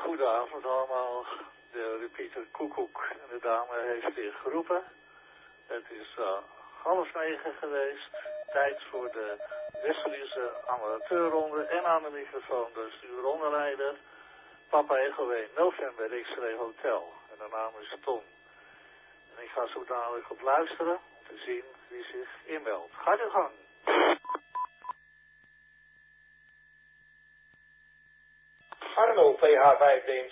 Goedenavond allemaal. De Pieter Koekoek en de dame heeft weer geroepen. Het is 8:30 geweest. Tijd voor de Westfriese amateurronde en aan de microfoon dus uw rondeleider. Papa Echo 1 November X-Ray Hotel. En de naam is Tom. En ik ga zo dadelijk op luisteren om te zien wie zich inmeldt. Gaat uw gang. Arno, PH5 DMT.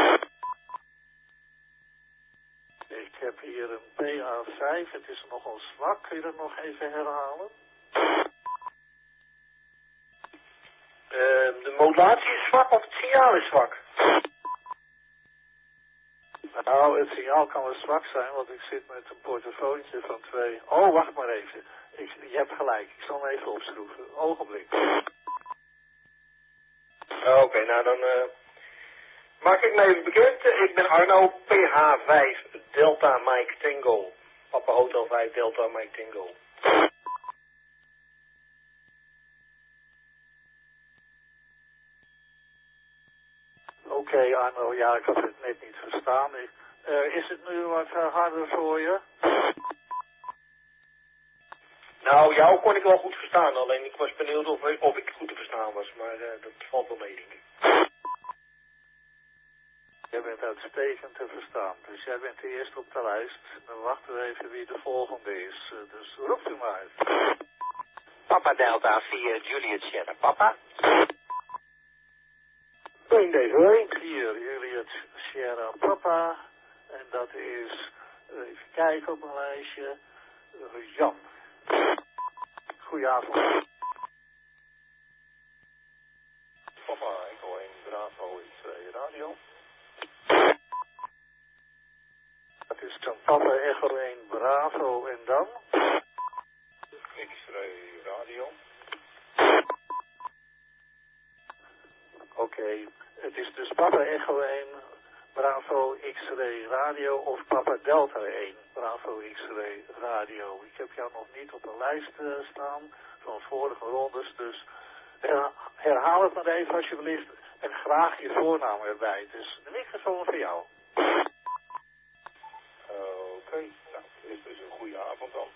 Ik heb hier een PA5, het is nogal zwak. Kun je dat nog even herhalen? De modulatie is zwak of het signaal is zwak? Nou, het signaal kan wel zwak zijn, want ik zit met een portofoontje van 2. Oh, wacht maar even. Je hebt gelijk, ik zal hem even opschroeven. Ogenblik. Oké, nou dan maak ik me even bekend. Ik ben Arno, PH5 Delta Mike Tango. Papa Hotel 5 Delta Mike Tango. Oké, Arno, ja, ik had het net niet verstaan. Is het nu wat harder voor je? Nou, jou kon ik wel goed verstaan, alleen ik was benieuwd of ik goed te verstaan was, maar dat valt wel mee, denk ik. Jij bent uitstekend te verstaan, dus jij bent de eerste op de lijst. Dan wachten we even wie de volgende is, dus roept u maar. Papa Delta 4 Juliet Sierra. Papa? 1 deze 4 Juliet Sierra Papa. En dat is, even kijken op mijn lijstje, Jan. Goedenavond. Papa Echo 1 Bravo X-Ray Radio. Dat is dan Papa Echo 1 Bravo en dan? X-Ray Radio. Oké, het is dus Papa Echo 1 Bravo X-Ray Radio of Papa Delta 1 Bravo X-Ray Radio. Ik heb jou nog niet op de lijst staan van vorige rondes, dus herhaal het maar even alsjeblieft en graag je voornaam erbij. Dus de microfoon voor jou. Oké, nou, dit is dus een goede avond dan.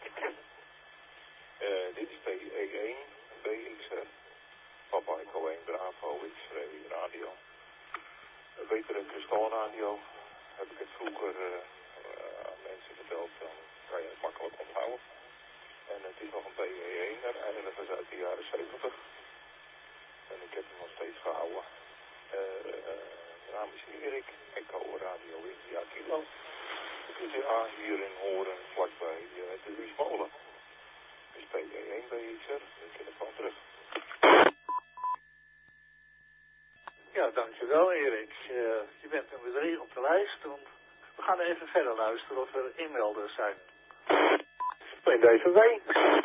Dit is PE1 BXR. Papa Echo 1 Bravo X-Ray Radio. Beter een kristalradio. Heb ik het vroeger aan mensen verteld, dan kan je het makkelijk onthouden. En het is nog een PE1, ergens uit de jaren 70. En ik heb hem nog steeds gehouden. De naam is Erik, Echo Radio India Kilo. Je kunt u hier in Horen, vlakbij de Ruusmolen. Dus PE1 BXR, ik ken het gewoon terug. Ja, dankjewel Erik. Je bent nummer 3 op de lijst. We gaan even verder luisteren of er inmelders zijn. In deze week.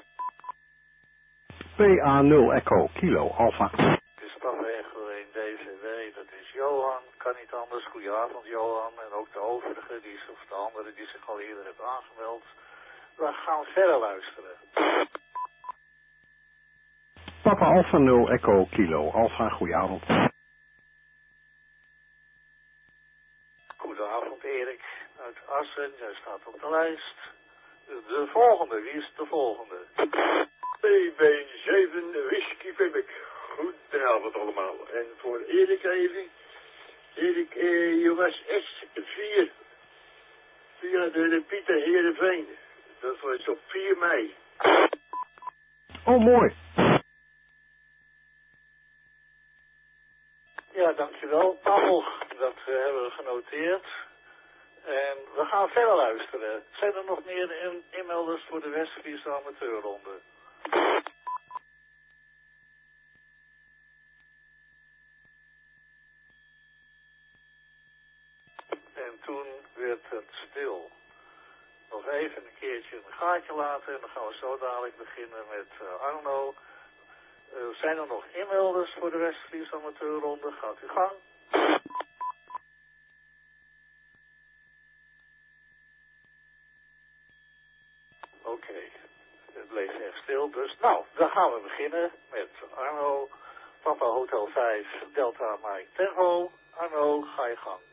PA0 Echo Kilo Alpha. Het is Papa Echo 1 DVW, dat is Johan. Kan niet anders. Goedenavond Johan. En ook de overige, of de anderen die zich al eerder hebben aangemeld. We gaan verder luisteren. Papa Alpha 0 Echo Kilo Alpha. Goedenavond. Goedenavond Erik uit Assen. Jij staat op de lijst. De volgende, wie is de volgende? PB7 Whisky Quebec. Goedenavond allemaal. En voor Erik even. Erik, je was S4. Via de Pieter Heerenveen. Dat was op 4 mei. Oh, mooi. Ja, dankjewel Paul. Dat hebben we genoteerd. En we gaan verder luisteren. Zijn er nog meer inmelders voor de Westfriese amateurronde? En toen werd het stil. Nog even een keertje een gaatje laten en dan gaan we zo dadelijk beginnen met Arno. Zijn er nog inmelders voor de Westfriese amateurronde? Gaat u gang. Oké, het bleef echt stil, dus nou, dan gaan we beginnen met Arno, Papa Hotel 5, Delta Mike Tango. Arno, ga je gang.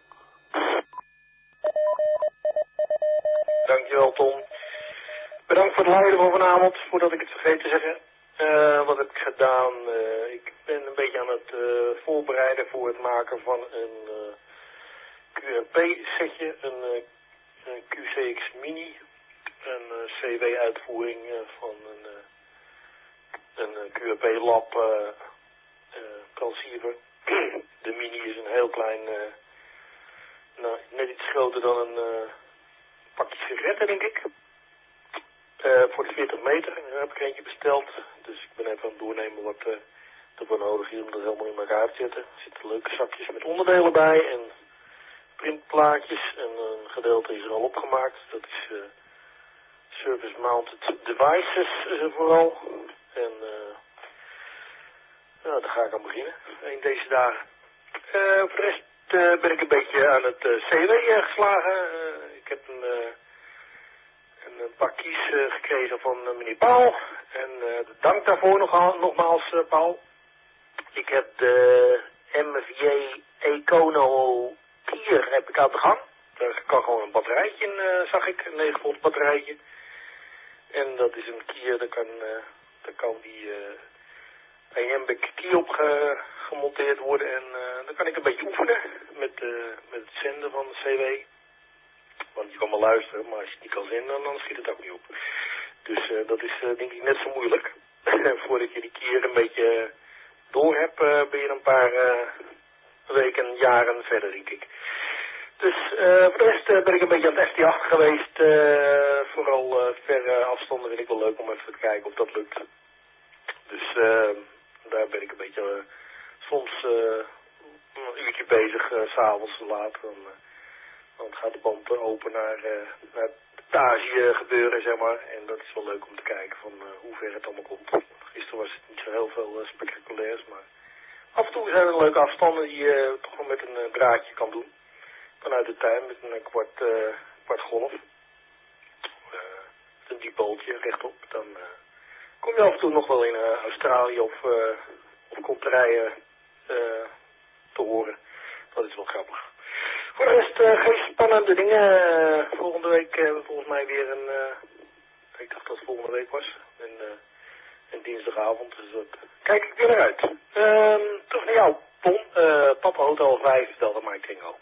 Dankjewel, Tom. Bedankt voor het luisteren van vanavond, voordat ik het vergeet te zeggen. Wat heb ik gedaan? Ik ben een beetje aan het voorbereiden voor het maken van een QRP-setje, een QCX Mini, een CW-uitvoering van een QRP-lab transceiver. De Mini is een heel klein, net iets groter dan een pakje sigaretten, denk ik. Voor de 40 meter heb ik eentje besteld. Dus ik ben even aan het doornemen wat ervoor nodig is om dat helemaal in elkaar te zetten. Er zitten leuke zakjes met onderdelen bij en printplaatjes. En een gedeelte is er al opgemaakt. Dat is Service Mounted Devices vooral. En nou, daar ga ik aan beginnen. In deze dagen. Voor de rest ben ik een beetje aan het CW geslagen. Ik heb een paar kies gekregen van meneer Paul. En dank daarvoor nogmaals, Paul. Ik heb de MVA Econo Kier heb ik aan de gang. Daar kan gewoon een batterijtje in, zag ik, een 9 volt batterijtje. En dat is een Kier, daar kan die iambic key op gemonteerd worden. En dan kan ik een beetje oefenen met het zenden van de CW. Want je kan wel luisteren, maar als je het niet kan zenden, dan schiet het ook niet op. Dus dat is denk ik net zo moeilijk. Voordat je die keer een beetje door hebt, ben je een paar weken, jaren verder, denk ik. Dus voor de rest ben ik een beetje aan het ST8 geweest. Vooral verre afstanden vind ik wel leuk om even te kijken of dat lukt. Dus daar ben ik een beetje soms een uurtje bezig, 's avonds laat. Dan gaat de band open naar het stage gebeuren, zeg maar. En dat is wel leuk om te kijken van hoe ver het allemaal komt. Gisteren was het niet zo heel veel spectaculairs, maar af en toe zijn er leuke afstanden die je toch wel met een draadje kan doen. Vanuit de tuin met een kwart golf. Met een diepoltje rechtop. Dan kom je af en toe nog wel in Australië of konterijen te horen. Dat is wel grappig. Voor de rest geen spannende dingen. Volgende week hebben we volgens mij weer ik dacht dat het volgende week was. Een dinsdagavond. Dus dat kijk ik weer naar uit. Terug naar jou, Tom. Papa Hotel 5, Delta Mike Tango.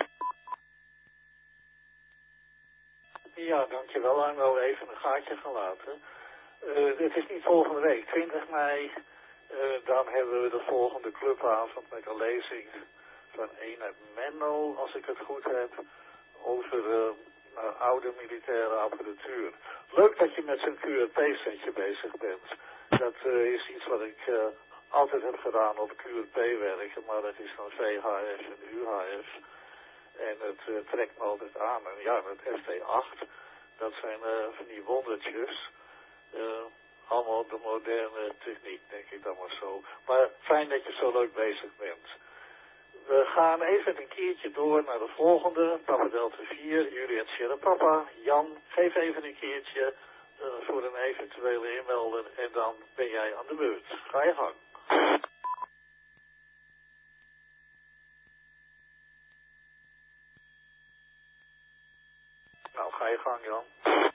Ja, dankjewel Arno. Even een gaatje gelaten. Het is niet volgende week, 20 mei. Dan hebben we de volgende clubavond met een lezing van ene Menno, als ik het goed heb, over oude militaire apparatuur. Leuk dat je met zo'n QRP-setje bezig bent. Dat is iets wat ik altijd heb gedaan op QRP-werken, maar dat is dan VHF en UHF. En het trekt me altijd aan. En ja, het ST8, dat zijn van die wondertjes. Allemaal de moderne techniek, denk ik dan maar zo. Maar fijn dat je zo leuk bezig bent. We gaan even een keertje door naar de volgende. Papa Delta 4, Juliet Sierra Papa. Jan, geef even een keertje voor een eventuele inmelder. En dan ben jij aan de beurt. Ga je gang. Nou, ga je gang, Jan.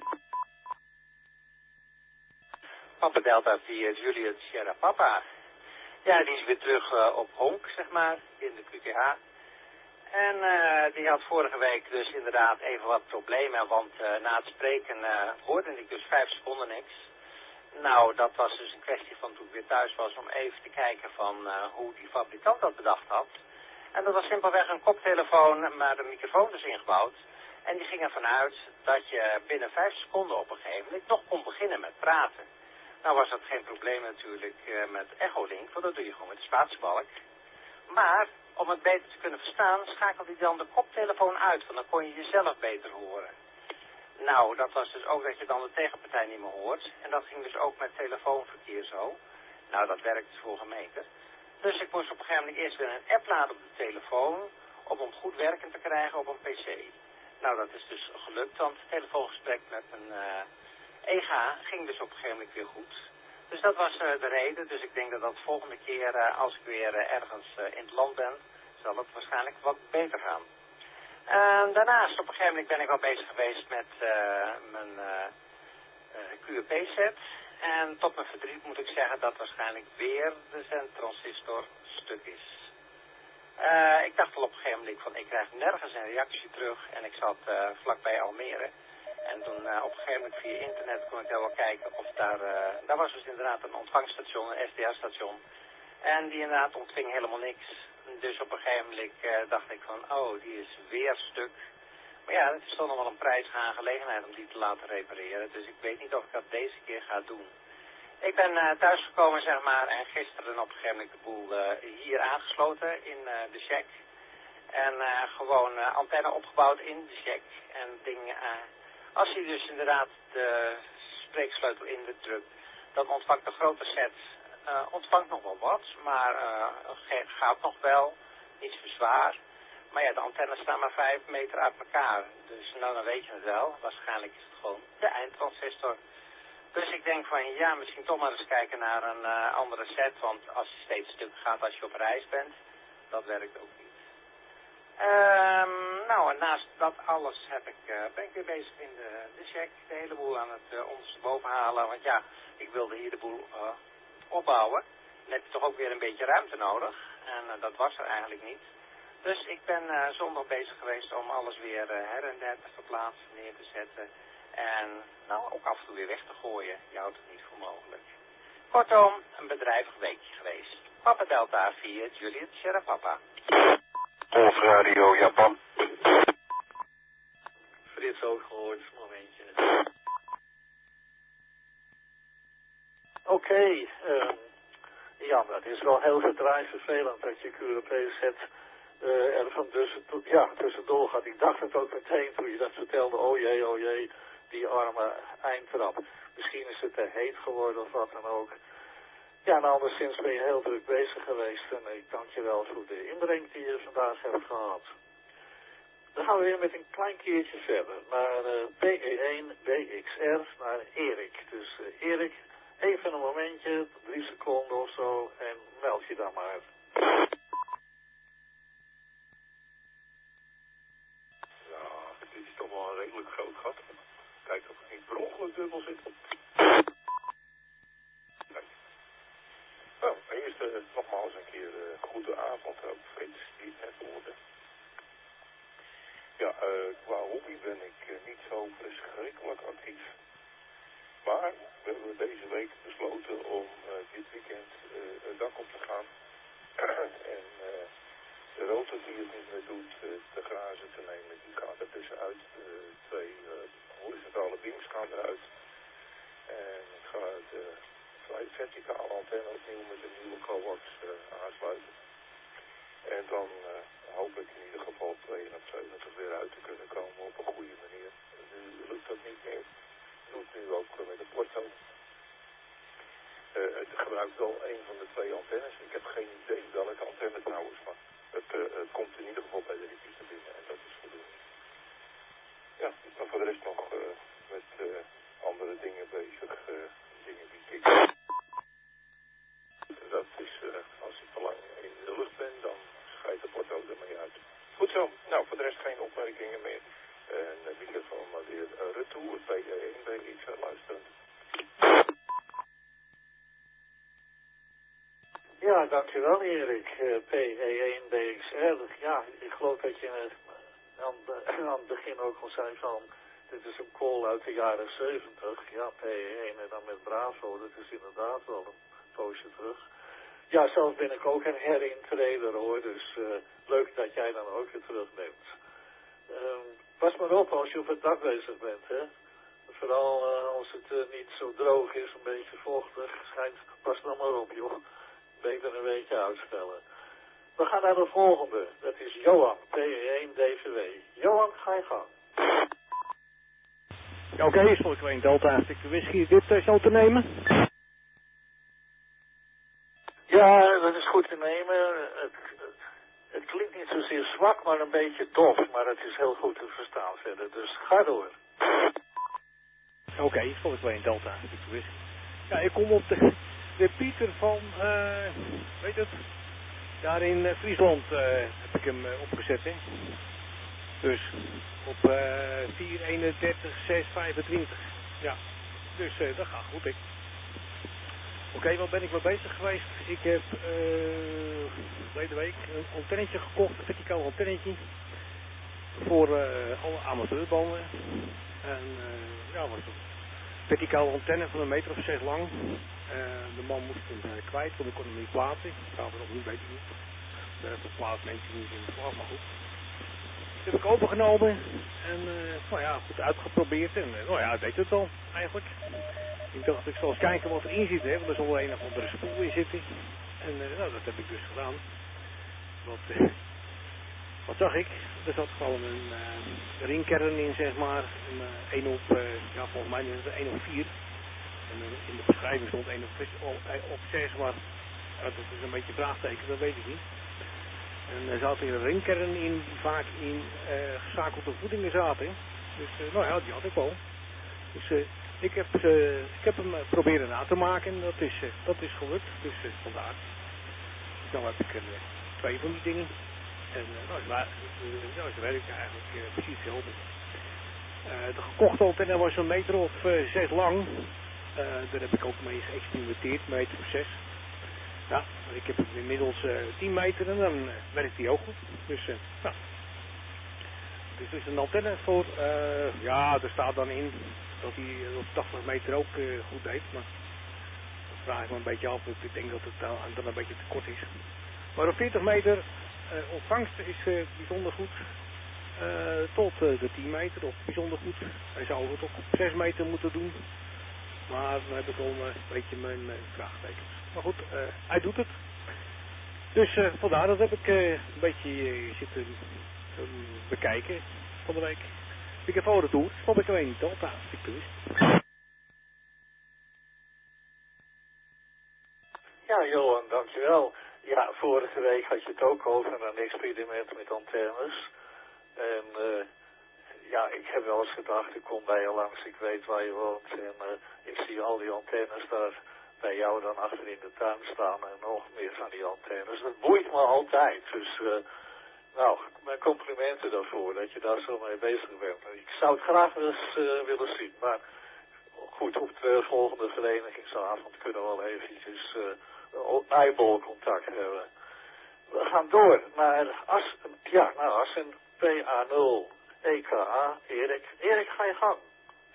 Papa Delta 4, Juliet Sierra Papa. Ja, die is weer terug op honk, zeg maar, in de QTH. En die had vorige week dus inderdaad even wat problemen, want na het spreken hoorde ik dus 5 seconden niks. Nou, dat was dus een kwestie van toen ik weer thuis was om even te kijken van hoe die fabrikant dat bedacht had. En dat was simpelweg een koptelefoon met een microfoon dus ingebouwd. En die ging ervan uit dat je binnen 5 seconden op een gegeven moment nog kon beginnen met praten. Nou was dat geen probleem natuurlijk met Echolink, want dat doe je gewoon met de spatiebalk. Maar om het beter te kunnen verstaan, schakelde hij dan de koptelefoon uit, want dan kon je jezelf beter horen. Nou, dat was dus ook dat je dan de tegenpartij niet meer hoort. En dat ging dus ook met telefoonverkeer zo. Nou, dat werkt dus voor gemeten. Dus ik moest op een gegeven moment eerst weer een app laden op de telefoon, om hem goed werkend te krijgen op een pc. Nou, dat is dus gelukt, want het telefoongesprek met een EGA ging dus op een gegeven moment weer goed. Dus dat was de reden. Dus ik denk dat de volgende keer, als ik weer ergens in het land ben, zal het waarschijnlijk wat beter gaan. Daarnaast op een gegeven moment ben ik al bezig geweest met mijn QEP-set. En tot mijn verdriet moet ik zeggen dat waarschijnlijk weer de zendtransistor stuk is. Ik dacht al op een gegeven moment van ik krijg nergens een reactie terug en ik zat vlakbij Almere. En toen op een gegeven moment via internet kon ik wel kijken of daar was dus inderdaad een ontvangststation, een SDA-station. En die inderdaad ontving helemaal niks. Dus op een gegeven moment dacht ik van oh die is weer stuk. Maar ja, het is toch nog wel een prijzige aangelegenheid om die te laten repareren. Dus ik weet niet of ik dat deze keer ga doen. Ik ben thuisgekomen zeg maar en gisteren op een gegeven moment de boel hier aangesloten in de shack. En gewoon antenne opgebouwd in de shack. En het ding, als je dus inderdaad de spreeksleutel indrukt, dan ontvangt de grote set, ontvangt nog wel wat, maar gaat nog wel, iets te zwaar. Maar ja, de antennes staan maar 5 meter uit elkaar. Dus nou, dan weet je het wel. Waarschijnlijk is het gewoon de eindtransistor. Dus ik denk van ja, misschien toch maar eens kijken naar een andere set. Want als je steeds stuk gaat als je op reis bent, dat werkt ook niet. Nou, en naast dat alles ben ik weer bezig in de shack. De hele boel aan het ondersteboven halen. Want ja, ik wilde hier de boel opbouwen. Dan heb je toch ook weer een beetje ruimte nodig. En dat was er eigenlijk niet. Dus ik ben zondag bezig geweest om alles weer her en der te verplaatsen, neer te zetten. En nou ook af en toe weer weg te gooien. Je houdt het niet voor mogelijk. Kortom, een bedrijvig weekje geweest. Papa Delta 4, Juliet Sierra Papa. Golf Radio Japan. Frits ook gehoord, momentje. Oké, ja, dat is wel heel gedraaid vervelend dat je QRP-set er van tussendoor gaat. Ik dacht het ook meteen toen je dat vertelde, oh jee, die arme eindtrap. Misschien is het te heet geworden of wat dan ook. Ja, en anderszins ben je heel druk bezig geweest en ik dank je wel voor de inbreng die je vandaag hebt gehad. Dan gaan we weer met een klein keertje verder naar PE1 BXR, naar Erik. Dus Erik, even een momentje, 3 seconden of zo en meld je dan maar. Ja, dit is toch wel een redelijk groot gat. Kijk of het niet per ongeluk dubbel zit. Kijk. Nou, eerst nogmaals een keer goede avond ook Frits, die het net hoorde. Ja, qua hobby ben ik niet zo verschrikkelijk actief. Maar we hebben deze week besloten om dit weekend het dak op te gaan. En de rotor die het niet meer doet, de grazen te nemen, die gaat er tussenuit. 2 horizontale beams gaan eruit. En ik ga de verticale antenne opnieuw met een nieuwe coax aansluiten. En dan hoop ik in ieder geval 72 weer uit te kunnen komen op een goede manier. Nu lukt dat niet meer. Doe het nu ook met de Porto. Het gebruikt wel een van de 2 antennes. Ik heb geen idee welke antenne trouwens, maar het komt in ieder geval bij de repeater binnen en dat is voldoende. Ja, maar voor de rest nog met andere dingen bezig. Dingen die ik... Dat is, als ik te lang in de lucht ben, dan scheidt de Porto er mee uit. Goed zo. Nou, voor de rest geen opmerkingen meer. En de microfoon maar weer retour bij de 1 bij iets luisterend. Ja, dankjewel Erik. PE1 BXR. Ja, ik geloof dat je aan het begin ook al zei van, dit is een call uit de jaren 70. Ja, PE1 en dan met Bravo, dat is inderdaad wel een poosje terug. Ja, zelf ben ik ook een herintreder hoor, dus leuk dat jij dan ook weer terug bent. Pas maar op als je op het dak bezig bent, hè. Vooral als het niet zo droog is, een beetje vochtig, pas dan maar op joh. Beter een weekje uitstellen. We gaan naar de volgende, dat is Johan, PE1 DVW. Johan, ga je gang. Oké, Volkswagen Delta, Victor Whisky, dit zo te nemen? Ja, dat is goed te nemen. Het klinkt niet zozeer zwak, maar een beetje dof. Maar het is heel goed te verstaan verder. Dus ga door. Oké, Volkswagen Delta, Victor Whisky. Ja, ik kom op de repeater van, weet het, Daar in Friesland heb ik hem opgezet, hè. Dus op 4:31:6:25. Ja, dus dat gaat goed, hè. Oké, wat ben ik mee bezig geweest? Ik heb verleden week een antennetje gekocht, een verticaal antennetje. Voor alle amateurbanden. En ja, was een verticale antenne van 1,6 meter lang. De man moest hem kwijt, want ik kon hem niet plaatsen. Ik ga er nog niet bij doen. De plaats neemt hij niet in de vlag, maar goed. Dat heb ik opengenomen en nou ja, goed uitgeprobeerd en nou ja, deed het al eigenlijk. Ik dacht, ik zal eens kijken wat erin zit, hè, want er zal wel een of andere spoel in zitten. En nou, dat heb ik dus gedaan. Wat zag ik? Er zat gewoon een ringkern in, zeg maar. Een 1 op, ja, volgens mij is het 1 op 4. En in de beschrijving stond 1 op 6, maar dat is een beetje vraagteken, dat weet ik niet. En er zat een ringkern in die vaak in geschakelde voedingen zaten. Dus nou ja, die had ik wel. Dus ik heb hem proberen na te maken en dat is gelukt. Dus vandaar. Dus nou heb ik er 2 van die dingen. En nou, het werkt eigenlijk precies hetzelfde. De gekochte antenne was 1,6 meter lang. Daar heb ik ook mee geëxperimenteerd, 1,6 meter. Ja, ik heb inmiddels 10 meter en dan werkt die ook goed. Dus nou. Het is dus een antenne voor, ja, er staat dan in dat hij op 80 meter ook goed deed. Maar dat vraag ik me een beetje af. Ik denk dat het dan een beetje te kort is. Maar op 40 meter ontvangst is bijzonder goed. Tot de 10 meter of bijzonder goed. Hij zou het ook op 6 meter moeten doen. Maar dan heb ik al een beetje mijn vraagtekens. Maar goed, hij doet het. Dus vandaar dat heb ik een beetje zitten bekijken van de week. Ik heb voor de toer, stop ik alleen niet Delta, als ik het wist. Ja, Johan, dankjewel. Ja, vorige week had je het ook over een experiment met antennes. En ja, ik heb wel eens gedacht, ik kom bij je langs, ik weet waar je woont. En ik zie al die antennes daar bij jou dan achter in de tuin staan en nog meer van die antennes. Dat boeit me altijd. Dus nou, mijn complimenten daarvoor dat je daar zo mee bezig bent. Ik zou het graag eens willen zien, maar goed, op de volgende verenigingsavond kunnen we wel eventjes eyeball contact hebben. We gaan door naar Assen, PA0 EKA, Erik. Erik, ga je gang.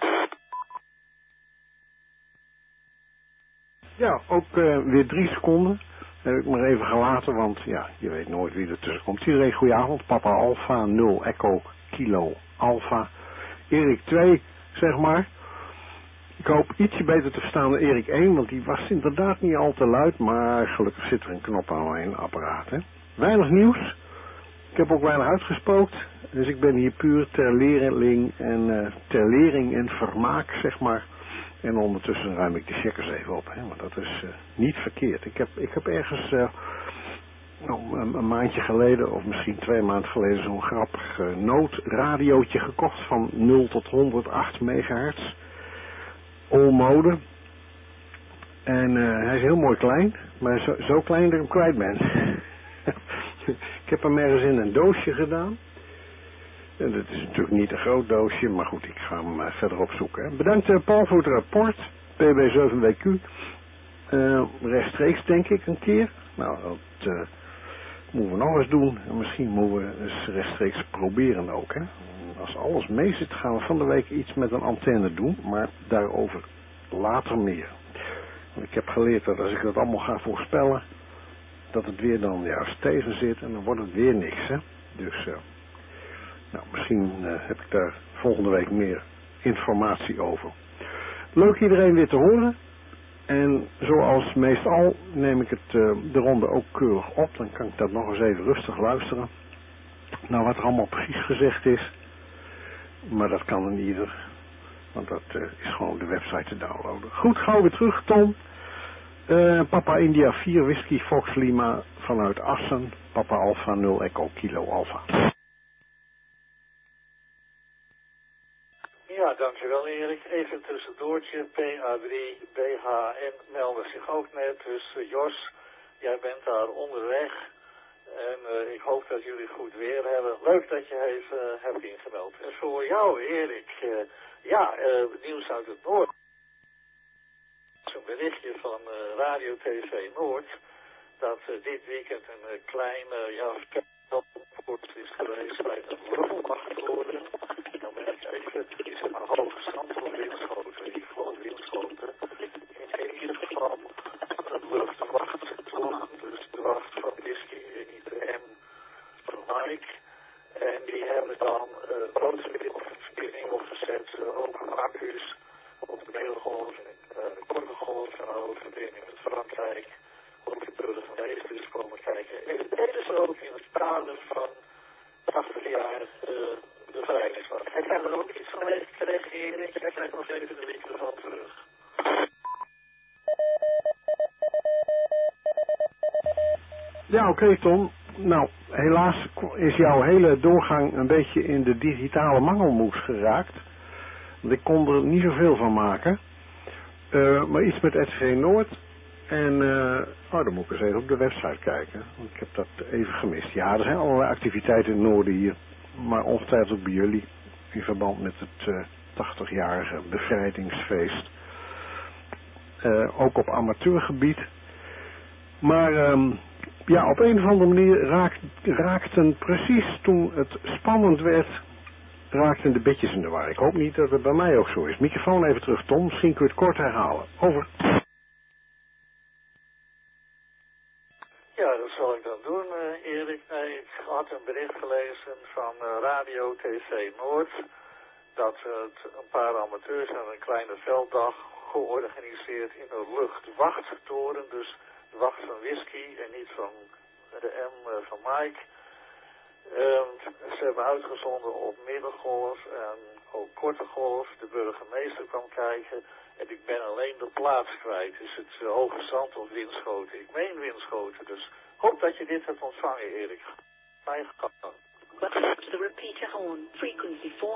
Ja, ook weer 3 seconden. Heb ik maar even gelaten, want ja, je weet nooit wie er tussen komt. Iedereen goedenavond. Papa Alpha 0 Echo Kilo Alpha. Erik 2, zeg maar. Ik hoop ietsje beter te verstaan dan Erik 1, want die was inderdaad niet al te luid, maar gelukkig zit er een knop aan mijn apparaat. Hè. Weinig nieuws. Ik heb ook weinig uitgespookt, dus ik ben hier puur ter lering en vermaak, zeg maar. En ondertussen ruim ik de checkers even op, hè, want dat is niet verkeerd. Ik heb ergens een maandje geleden, of misschien 2 maanden geleden, zo'n grappig noodradiootje gekocht van 0 tot 108 megahertz. All mode. En hij is heel mooi klein, maar zo klein dat ik hem kwijt ben. Ik heb hem ergens in een doosje gedaan. En dat is natuurlijk niet een groot doosje, maar goed, ik ga hem verder opzoeken. Hè. Bedankt Paul voor het rapport, PB7WQ. Rechtstreeks denk ik een keer. Nou, dat moeten we nog eens doen. En misschien moeten we eens rechtstreeks proberen ook. Hè. Als alles mee zit, gaan we van de week iets met een antenne doen, maar daarover later meer. Want ik heb geleerd dat als ik dat allemaal ga voorspellen, dat het weer dan juist tegen zit en dan wordt het weer niks. Hè. Dus nou, misschien heb ik daar volgende week meer informatie over. Leuk iedereen weer te horen. En zoals meestal neem ik de ronde ook keurig op. Dan kan ik dat nog eens even rustig luisteren. Nou, wat er allemaal precies gezegd is. Maar dat kan een ieder. Want dat is gewoon op de website te downloaden. Goed, gauw weer terug, Tom. Papa India 4 Whisky Fox Lima vanuit Assen. Papa Alpha 0 Echo Kilo Alpha. Ja, dankjewel Erik. Even een tussendoortje. PA3 BHN melden zich ook net. Dus Jos, jij bent daar onderweg. En ik hoop dat jullie goed weer hebben. Leuk dat je even hebt ingemeld. En voor jou, Erik, nieuws uit het Noord. Een berichtje van Radio TV Noord dat dit weekend een kleine veldpoort is geweest bij de luchtmachttoren. Dan ben ik even, is het een hoge stand van windschoten. Ik geloof windschoten. In ieder geval een luchtwachttoren, dus de wacht van Whisky en niet de M van Mike. En die hebben dan verbinding opgezet, ook accu's op de middengolf en korte golf en ook verbinding met Frankrijk. Ook de burgemeester is komen kijken. En dit is ook in het kader van 80 jaar bevrijdingsdag. Heb jij er ook iets van meegekregen, Erik? Jij krijgt nog even de microfoon terug. Ja, oké, Tom. Nou, helaas is jouw hele doorgang een beetje in de digitale mangelmoes geraakt. Want ik kon er niet zoveel van maken. Maar iets met RTV Noord. En dan moet ik eens even op de website kijken. Want ik heb dat even gemist. Ja, er zijn allerlei activiteiten in het noorden hier. Maar ongetwijfeld ook bij jullie. In verband met het 80-jarige bevrijdingsfeest. Ook op amateurgebied. Maar ja, op een of andere manier raakten precies toen het spannend werd, raakten de bedjes in de war. Ik hoop niet dat het bij mij ook zo is. Microfoon even terug, Tom. Misschien kun je het kort herhalen. Over. Ja, dat zal ik dan doen, Erik. Nee, ik had een bericht gelezen van Radio TV Noord dat het een paar amateurs aan een kleine velddag georganiseerd in een luchtwachttoren, dus de wacht van Whisky en niet van de M van Mike. Ze hebben uitgezonden op middengolf en ook korte golf. De burgemeester kwam kijken en ik ben alleen de plaats kwijt. Is het Hoge Zand of Winschoten? Ik meen Winschoten, dus hoop dat je dit hebt ontvangen, Erik. Mijn gang. Welcome to the repeater horn, frequency 430.3125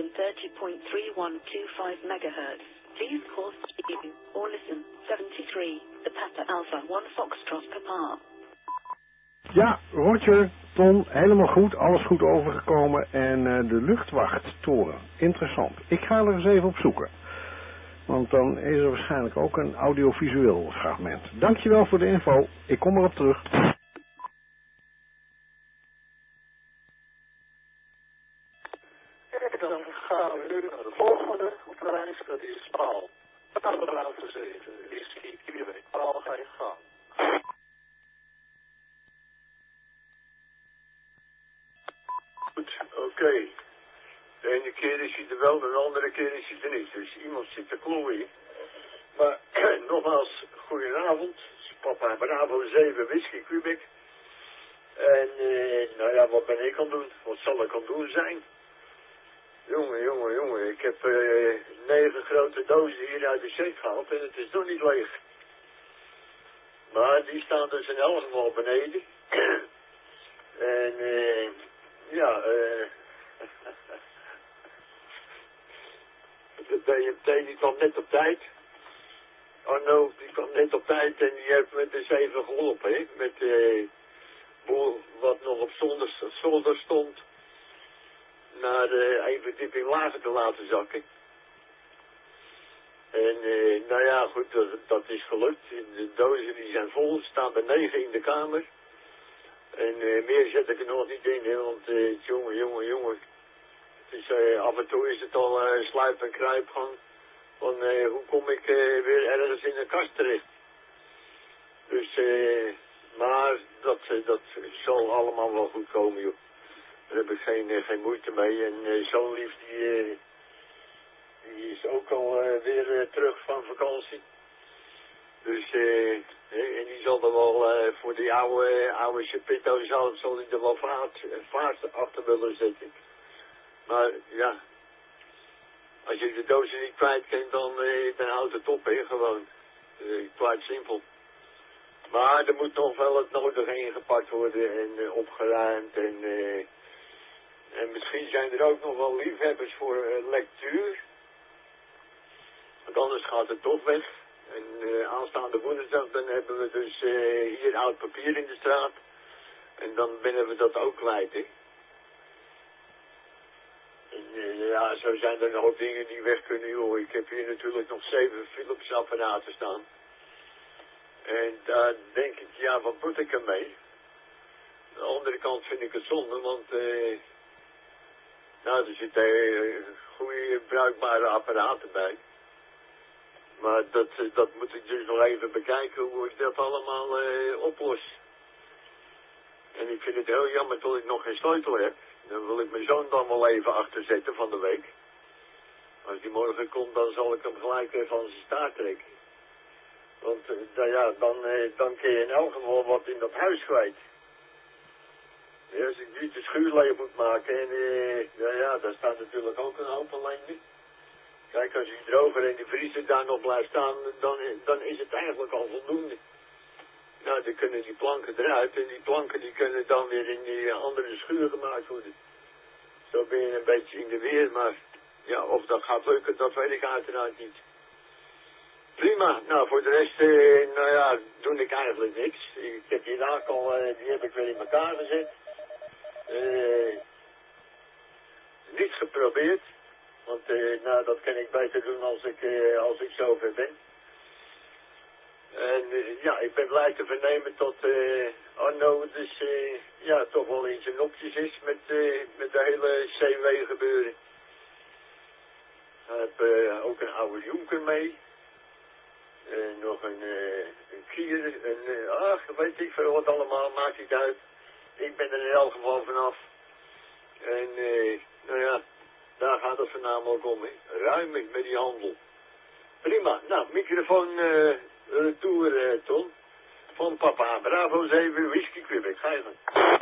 megahertz. Please call Q or listen 73, the Papa Alpha 1 Foxtrot Papa. Ja, Roger, Tom, helemaal goed, alles goed overgekomen. En de luchtwachttoren, interessant. Ik ga er eens even op zoeken. Want dan is er waarschijnlijk ook een audiovisueel fragment. Dankjewel voor de info, ik kom erop terug. Dan gaan we nu naar de volgende op de reis, dat is Paul. Paul eruit gezeten, Whisky, Quebec. Paul, ga je gang. Goed, oké. De ene keer is hij er wel, de andere keer is hij er niet. Dus iemand zit te klooien. Maar nogmaals, goedenavond. Papa Bravo 7 Whisky Quebec. En nou ja, wat ben ik aan doen? Wat zal ik aan doen zijn? Jongen. Ik heb 9 grote dozen hier uit de safe gehaald en het is nog niet leeg. Maar die staan dus in elk geval beneden. En de BMT die kwam net op tijd. Arno die kwam net op tijd en die heeft me dus even geholpen, hè? Met boel wat nog op zolder stond. Naar even verdieping lager te laten zakken. En nou ja, goed, dat is gelukt. De dozen die zijn vol, staan er 9 in de kamer. En meer zet ik er nog niet in, hè, want jongen. Het is, af en toe is het al sluip- en kruipgang. Van hoe kom ik weer ergens in een kast terecht. Dus, maar dat zal allemaal wel goed komen, joh. Daar heb ik geen moeite mee. En zo'n lief die is ook al weer terug van vakantie. Dus en die zal er wel voor die oude Chapito zal hij er wel vaart achter willen zetten. Maar ja, als je de dozen niet kwijt kent, dan houdt het op, hè, gewoon. Kwijt simpel. Maar er moet nog wel het nodige ingepakt worden en opgeruimd en misschien zijn er ook nog wel liefhebbers voor lectuur. Want anders gaat het toch weg. En aanstaande woensdag dan hebben we dus hier oud papier in de straat. En dan binnen we dat ook kwijt, hè. En ja, zo zijn er nog dingen die weg kunnen, joh. Ik heb hier natuurlijk nog 7 Philips apparaten staan. En daar denk ik, ja, wat moet ik ermee? Aan de andere kant vind ik het zonde, want nou, er zitten goede bruikbare apparaten bij. Maar dat moet ik dus nog even bekijken hoe ik dat allemaal oplos. En ik vind het heel jammer dat ik nog geen sleutel heb. Dan wil ik mijn zoon dan wel even achterzetten van de week. Als die morgen komt, dan zal ik hem gelijk weer van zijn staart trekken. Want nou ja, dan kun je in elk geval wat in dat huis kwijt. Ja, als ik niet de schuur leeg moet maken en nou ja, daar staat natuurlijk ook een hoop ellende. Kijk, als die droger en die vriezer daar nog blijft staan, dan is het eigenlijk al voldoende. Nou, dan kunnen die planken eruit en die planken die kunnen dan weer in die andere schuur gemaakt worden. Zo ben je een beetje in de weer, maar ja, of dat gaat lukken, dat weet ik uiteraard niet. Prima, nou voor de rest, nou ja, doe ik eigenlijk niks. Ik heb die raak al, die heb ik weer in elkaar gezet. Niets geprobeerd, want nou, dat kan ik beter doen als ik zover ben. En ja, ik ben blij te vernemen dat Arno dus ja, toch wel in zijn nopjes is met de hele CW gebeuren. Hij heeft ook een oude jonker mee. Nog een kier, ach, weet ik veel wat allemaal, maakt niet uit. Ik ben er in elk geval vanaf. En nou ja, daar gaat het voornamelijk om, hè. Ruiming met die handel. Prima, nou, microfoon retour, Ton. Van papa, Bravo 7, Whisky Quebec, ga je dan.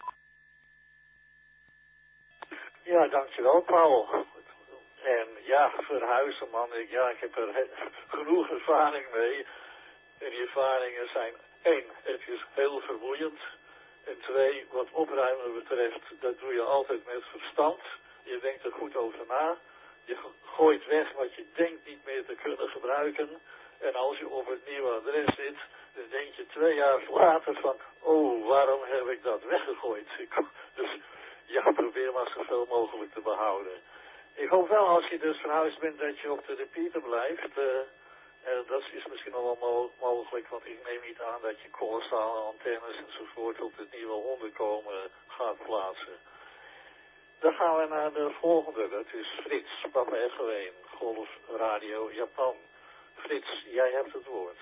Ja, dankjewel, Paul. En ja, verhuizen, man, ik heb er genoeg ervaring mee. En die ervaringen zijn, 1, het is heel vermoeiend. En 2, wat opruimen betreft, dat doe je altijd met verstand. Je denkt er goed over na. Je gooit weg wat je denkt niet meer te kunnen gebruiken. En als je op het nieuwe adres zit, dan denk je 2 jaar later van, oh, waarom heb ik dat weggegooid? Dus ja, probeer maar zoveel mogelijk te behouden. Ik hoop wel, als je dus verhuisd bent, dat je op de repeater blijft. Dat is misschien nog wel mogelijk, want ik neem niet aan dat je kolossale antennes enzovoort op het nieuwe onderkomen gaat plaatsen. Dan gaan we naar de volgende, dat is Frits, Papa Echo 1, Golf Radio Japan. Frits, jij hebt het woord.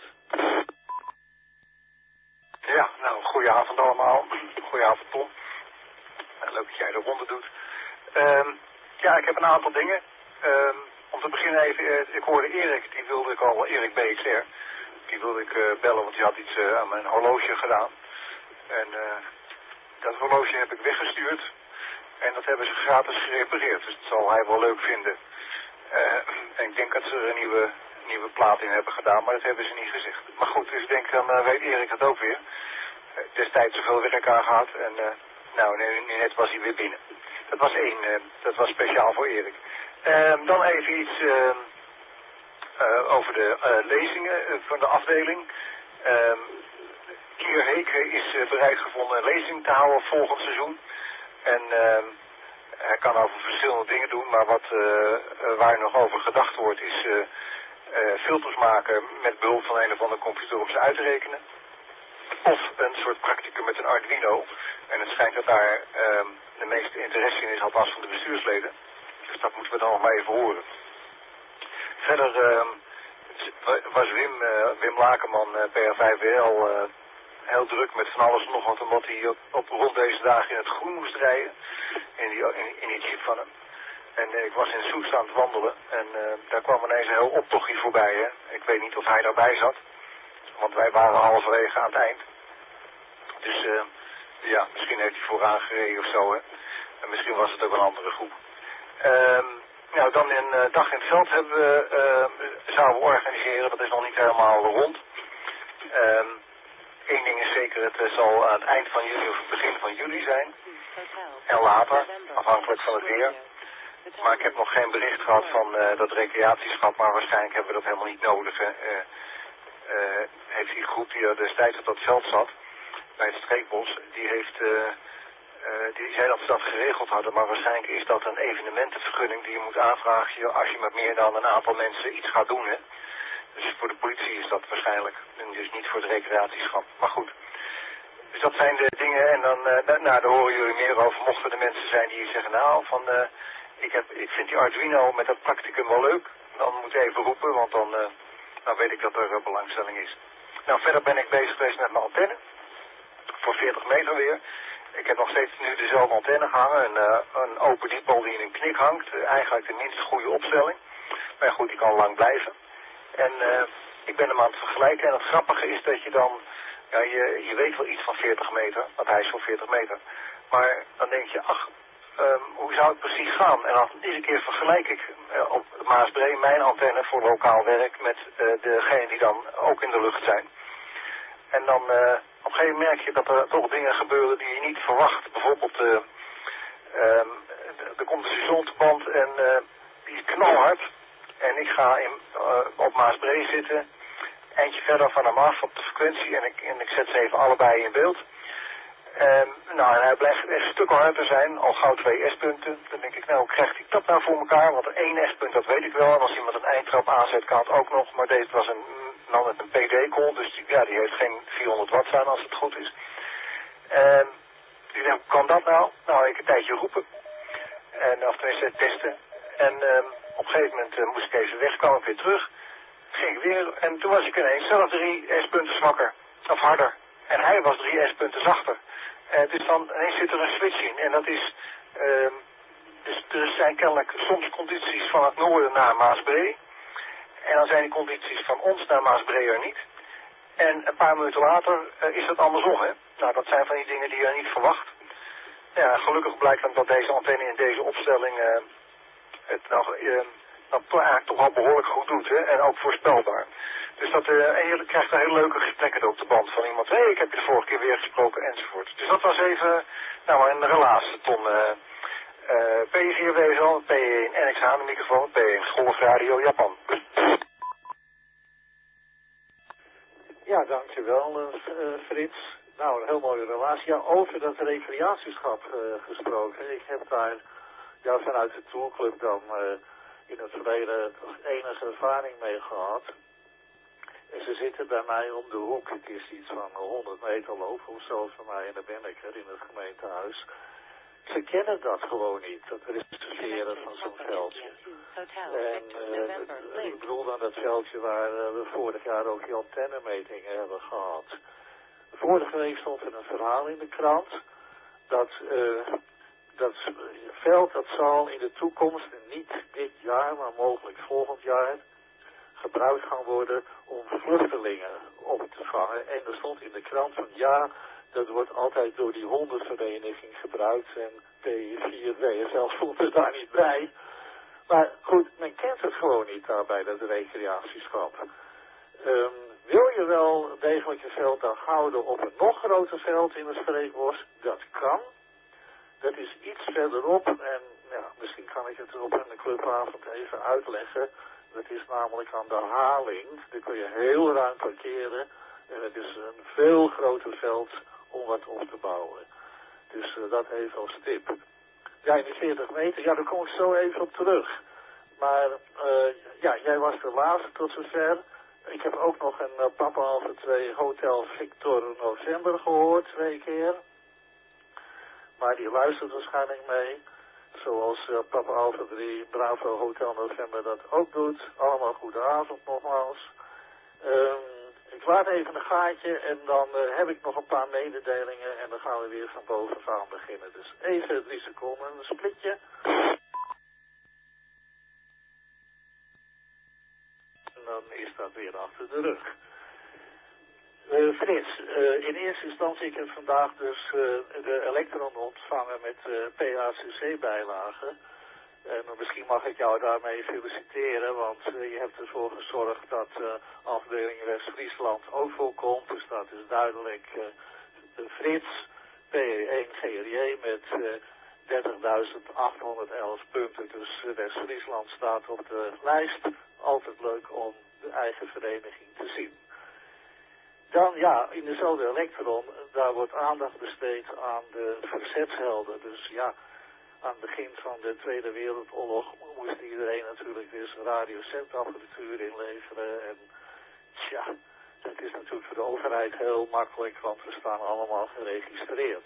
Ja, nou, goedenavond allemaal. Goedenavond, Tom. Leuk dat jij de ronde doet. Ja, ik heb een aantal dingen. Om te beginnen even, ik hoorde Erik, die wilde ik al, Erik BXR. Die wilde ik bellen, want die had iets aan mijn horloge gedaan. En dat horloge heb ik weggestuurd. En dat hebben ze gratis gerepareerd. Dus dat zal hij wel leuk vinden. En ik denk dat ze er een nieuwe plaat in hebben gedaan, maar dat hebben ze niet gezegd. Maar goed, dus ik denk, dan weet Erik dat ook weer. Destijds zoveel werk aan gehad en nou, net was hij weer binnen. Dat was dat was speciaal voor Erik. Dan even iets over de lezingen van de afdeling. Kier Heke is bereid gevonden een lezing te houden volgend seizoen. En hij kan over verschillende dingen doen, maar waar nog over gedacht wordt is filters maken met behulp van een of andere computer om ze uit te rekenen. Of een soort practicum met een Arduino. En het schijnt dat daar de meeste interesse in is, althans van de bestuursleden. Dus dat moeten we dan nog maar even horen. Verder was Wim Lakenman, PR5WL, heel druk met van alles en nog wat, omdat hij rond deze dagen in het groen moest rijden. In die jeep van hem. En ik was in Soest aan het wandelen en daar kwam ineens een heel optochtje voorbij. Hè. Ik weet niet of hij daarbij zat, want wij waren halverwege aan het eind. Dus ja, misschien heeft hij vooraan gereden of zo. Hè. En misschien was het ook een andere groep. Nou, dan een dag in het veld zouden we organiseren. Dat is nog niet helemaal rond. Eén ding is zeker, het zal aan het eind van juli of het begin van juli zijn. En later, afhankelijk van het weer. Maar ik heb nog geen bericht gehad van dat recreatieschap, maar waarschijnlijk hebben we dat helemaal niet nodig. Heeft die groep die er destijds op dat veld zat, bij het Streekbos, die zei dat ze dat geregeld hadden, maar waarschijnlijk is dat een evenementenvergunning die je moet aanvragen als je met meer dan een aantal mensen iets gaat doen, hè. Dus voor de politie is dat waarschijnlijk, en dus niet voor het recreatieschap. Maar goed, dus dat zijn de dingen en dan, daar horen jullie meer over. Mochten er mensen zijn die zeggen, nou, ik vind die Arduino met dat practicum wel leuk, dan moet je even roepen, want dan weet ik dat er belangstelling is. Nou, verder ben ik bezig geweest met mijn antenne, voor 40 meter weer. Ik heb nog steeds nu dezelfde antenne gehangen, een open dipol die in een knik hangt. Eigenlijk de minst goede opstelling. Maar goed, die kan lang blijven. En ik ben hem aan het vergelijken. En het grappige is dat je dan, ja, je weet wel iets van 40 meter, want hij is voor 40 meter. Maar dan denk je, hoe zou het precies gaan? En dan iedere keer vergelijk ik op Maasbree mijn antenne voor lokaal werk met degene die dan ook in de lucht zijn. En dan op een gegeven moment merk je dat er toch dingen gebeuren die je niet verwacht. Bijvoorbeeld, er komt een seizoensband en die is knalhard. En ik ga op Maasbree zitten, eindje verder van hem af op de frequentie en ik zet ze even allebei in beeld. Nou, en hij blijft echt een stuk harder zijn, al gauw 2 S-punten. Dan denk ik, nou, krijgt hij dat nou voor elkaar? Want 1 S-punt, dat weet ik wel. En als iemand een eindtrap aanzet, kan het ook nog. Maar deze was nou met een PD-call, dus die heeft geen 400 watt aan als het goed is. Ik dacht, hoe kan dat nou? Nou, ik een tijdje roepen. Of tenminste testen. En op een gegeven moment moest ik even weg, kwam ik weer terug. Ging ik weer, en toen was ik ineens zelf 3 S-punten zwakker. Of harder. En hij was 3 S-punten zachter. Dus dan ineens zit er een switch in. En dat is, dus er zijn kennelijk soms condities van het noorden naar Maasbree. En dan zijn die condities van ons naar Maasbree er niet. En een paar minuten later is het andersom, hè. Nou, dat zijn van die dingen die je niet verwacht. Ja, gelukkig blijkt dan dat deze antenne in deze opstelling het eigenlijk toch wel behoorlijk goed doet, hè. En ook voorspelbaar. Dus en je krijgt een hele leuke gesprekken op de band van iemand. Hé, ik heb je de vorige keer weer gesproken, enzovoort. Dus dat was even, nou, een relatie, Ton. P4 WSL, P1 NX aan de microfoon, P1 Golfradio Japan. Ja, dankjewel Frits. Nou, een heel mooie relatie. Ja, over dat recreatieschap gesproken. Ik heb daar vanuit de tourclub dan in het verleden enige ervaring mee gehad. En ze zitten bij mij om de hoek. Het is iets van 100 meter lopen of zo van mij en dan ben ik er in het gemeentehuis. Ze kennen dat gewoon niet, dat reserveren van zo'n veldje. En ik bedoel dan dat veldje waar we vorig jaar ook die antennemetingen hebben gehad. Vorige week stond er een verhaal in de krant dat veld dat zal in de toekomst, niet dit jaar, maar mogelijk volgend jaar, gebruikt gaan worden om vluchtelingen op te vangen. En er stond in de krant van ja, dat wordt altijd door die hondenvereniging gebruikt en P4 WSL stond er daar niet bij. Maar goed, men kent het gewoon niet daar bij dat recreatieschap. Wil je wel degelijk een veld dan houden op een nog groter veld in het Streekbos? Dat kan. Dat is iets verderop en ja, misschien kan ik het op een clubavond even uitleggen. Dat is namelijk aan de Haling. Daar kun je heel ruim parkeren. En het is een veel groter veld om wat op te bouwen. Dus dat even als tip. Ja, in de 40 meter, ja, daar kom ik zo even op terug. Maar ja, jij was de laatste tot zover. Ik heb ook nog een Papa Alpha 2 Hotel Victor November gehoord, 2 keer. Maar die luistert waarschijnlijk mee. Zoals Papa Alpha 3 Bravo Hotel November dat ook doet. Allemaal goede avond nogmaals. Ik laat even een gaatje en dan heb ik nog een paar mededelingen en dan gaan we weer van bovenaan beginnen. Dus even 3 seconden, een splitje. En dan is dat weer achter de rug. Frits, in eerste instantie, ik heb vandaag dus de elektron ontvangen met PACC-bijlagen. En misschien mag ik jou daarmee feliciteren, want je hebt ervoor gezorgd dat afdeling West-Friesland ook volkomt. Dus dat is duidelijk Frits, PE1 GRJ met 30.811 punten. Dus West-Friesland staat op de lijst. Altijd leuk om de eigen vereniging te zien. Dan ja, in dezelfde elektron, daar wordt aandacht besteed aan de verzetshelden. Dus ja, aan het begin van de Tweede Wereldoorlog moest iedereen natuurlijk dus radiocentapparatuur inleveren. En tja, dat is natuurlijk voor de overheid heel makkelijk, want we staan allemaal geregistreerd.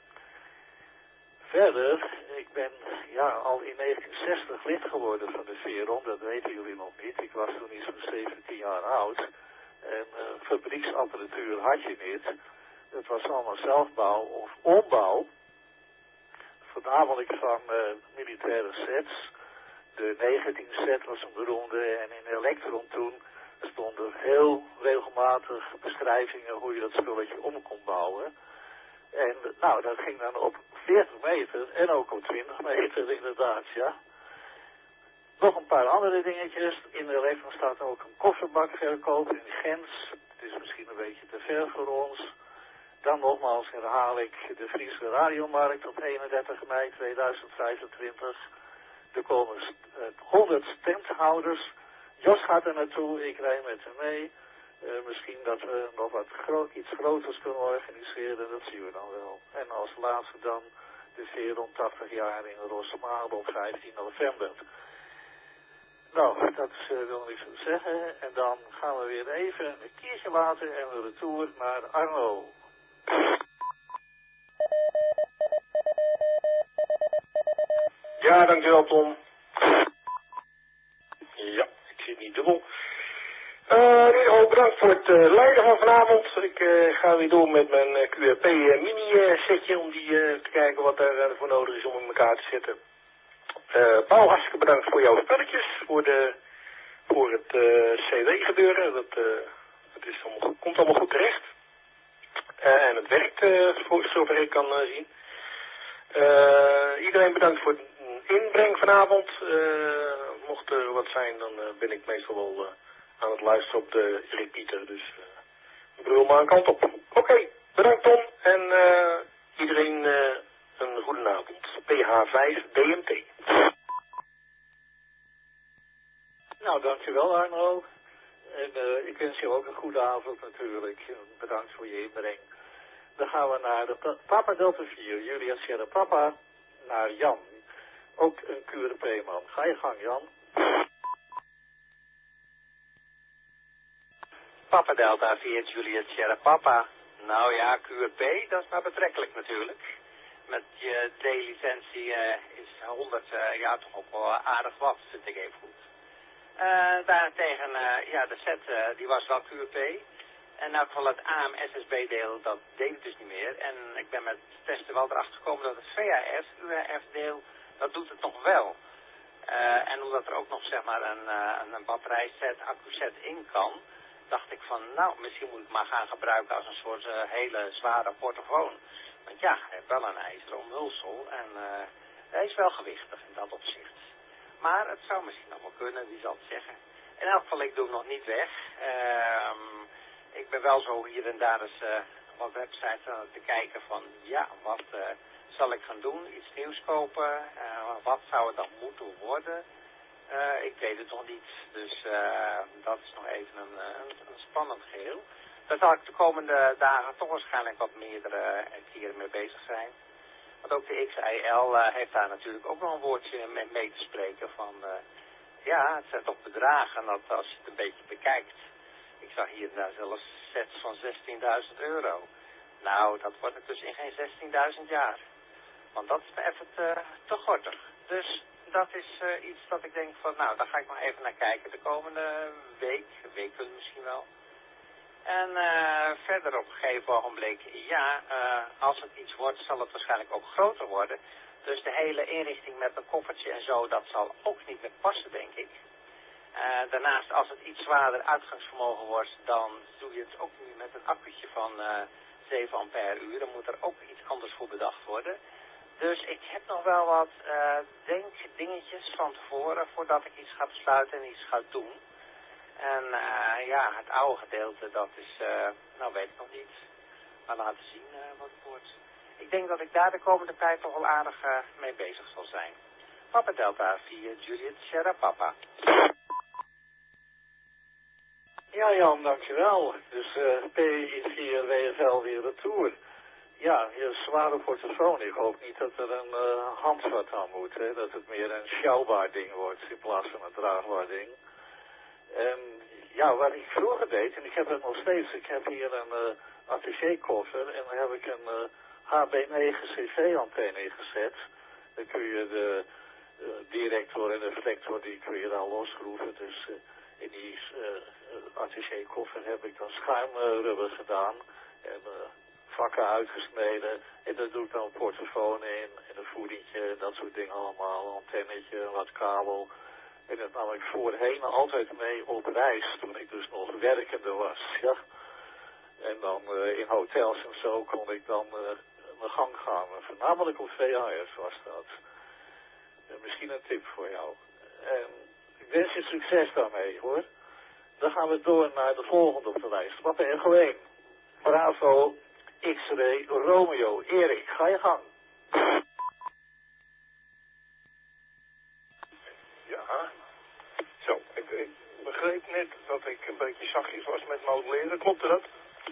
Verder, ik ben ja, al in 1960 lid geworden van de VERON, dat weten jullie nog niet. Ik was toen iets van 17 jaar oud. En fabrieksapparatuur had je niet. Het was allemaal zelfbouw of ombouw. Voornamelijk van militaire sets. De 19 set was een beroemde en in Elektron toen stonden heel regelmatig beschrijvingen hoe je dat spulletje om kon bouwen. En nou, dat ging dan op 40 meter en ook op 20 meter inderdaad, ja. Nog een paar andere dingetjes. In de Elektron staat ook een kofferbakverkoop in Gens. Het is misschien een beetje te ver voor ons. Dan nogmaals herhaal ik de Friese Radiomarkt op 31 mei 2025. Er komen 100 standhouders. Jos gaat er naartoe, ik rijd met hem mee. Misschien dat we nog wat iets groters kunnen organiseren, dat zien we dan wel. En als laatste dan de VERON 80 jaar in Rosmalen op 15 november. Nou, dat wil ik zo zeggen. En dan gaan we weer even een keertje later en we retour naar Arno. Ja, dankjewel Tom. Ja, ik zit niet dubbel. In ieder geval bedankt voor het leiden van vanavond. Ik ga weer door met mijn QRP mini setje om die te kijken wat er voor nodig is om in elkaar te zetten. Paul, hartstikke bedankt voor jouw spelletjes, voor het CW gebeuren. Dat is allemaal, komt allemaal goed terecht. En het werkt voor zover ik kan zien. Iedereen bedankt voor het inbreng vanavond. Mocht er wat zijn, dan ben ik meestal wel aan het luisteren op de repeater. Dus brul maar een kant op. Oké, bedankt Tom. En iedereen een goede avond. PH5 DMT. Nou, dankjewel Arno. En ik wens je ook een goede avond natuurlijk. Bedankt voor je inbreng. Dan gaan we naar de Papa Delta 4, Julia Sierra Papa, naar Jan. Ook een QRP-man. Ga je gang, Jan. Papa Delta 4, Julia Sierra Papa. Nou ja, QRP, dat is maar betrekkelijk natuurlijk. Met je D-licentie is 100 ja toch ook wel aardig wat, vind ik even goed. Daarentegen, ja, de set die was wel QRP. En in elk geval het AM-SSB-deel, dat deed het dus niet meer. En ik ben met testen wel erachter gekomen dat het VHF, UHF-deel, dat doet het nog wel. En omdat er ook nog zeg maar een batterijset, accu-set in kan, dacht ik van, nou, misschien moet ik maar gaan gebruiken als een soort hele zware portofoon. Want ja, hij heeft wel een ijzeren omhulsel en hij is wel gewichtig in dat opzicht. Maar het zou misschien allemaal kunnen, wie zal het zeggen. In elk geval, ik doe hem nog niet weg. Ik ben wel zo hier en daar eens wat websites aan te kijken van, ja, wat zal ik gaan doen? Iets nieuws kopen? Wat zou het dan moeten worden? Ik weet het nog niet, dus dat is nog even een spannend geheel. Daar zal ik de komende dagen toch waarschijnlijk wat meerdere keren mee bezig zijn. Want ook de XIL heeft daar natuurlijk ook nog een woordje mee te spreken van, ja, het zijn toch bedragen dat als je het een beetje bekijkt. Ik zag hier en daar zelfs sets van €16.000. Nou, dat wordt het dus in geen 16.000 jaar. Want dat is even te gortig. Dus dat is iets dat ik denk van, nou, daar ga ik nog even naar kijken de komende weken misschien wel. En verder op een gegeven ogenblik, ja, als het iets wordt, zal het waarschijnlijk ook groter worden. Dus de hele inrichting met een koffertje en zo, dat zal ook niet meer passen, denk ik. Daarnaast, als het iets zwaarder uitgangsvermogen wordt, dan doe je het ook nu met een accu'tje van 7 ampère-uur. Dan moet er ook iets anders voor bedacht worden. Dus ik heb nog wel wat dingetjes van tevoren, voordat ik iets ga besluiten en iets ga doen. En ja, het oude gedeelte, dat is, nou weet ik nog niet. Maar laten zien wat het wordt. Ik denk dat ik daar de komende tijd toch wel aardig mee bezig zal zijn. Papa Delta 4, Juliet Sierra Papa. Ja, Jan, dankjewel. Dus P4 WFL weer retour. Ja, je zware portofoon. Ik hoop niet dat er een handvat aan moet. Hè? Dat het meer een sjouwbaar ding wordt in plaats van een draagbaar ding. Ja, wat ik vroeger deed, en ik heb het nog steeds. Ik heb hier een attachekoffer en dan heb ik een HB9 CV-antenne ingezet. Dan kun je de director en de reflector, die kun je dan losschroeven. Dus in die attachekoffer heb ik dan schuimrubber gedaan en vakken uitgesneden. En daar doe ik dan een portofoon in en een voedingsje, dat soort dingen allemaal. Een antennetje, wat kabel. En dat nam ik voorheen altijd mee op reis, toen ik dus nog werkende was. Ja. En dan in hotels en zo kon ik dan mijn gang gaan. Voornamelijk op VHS was dat. Misschien een tip voor jou. En ik wens je succes daarmee, hoor. Dan gaan we door naar de volgende op de lijst. Papa Echo 1. Bravo, X-Ray, Romeo. Erik, ga je gang. Ja. Zo, ik begreep net dat ik een beetje zachtjes was met modelleren. Klopt dat?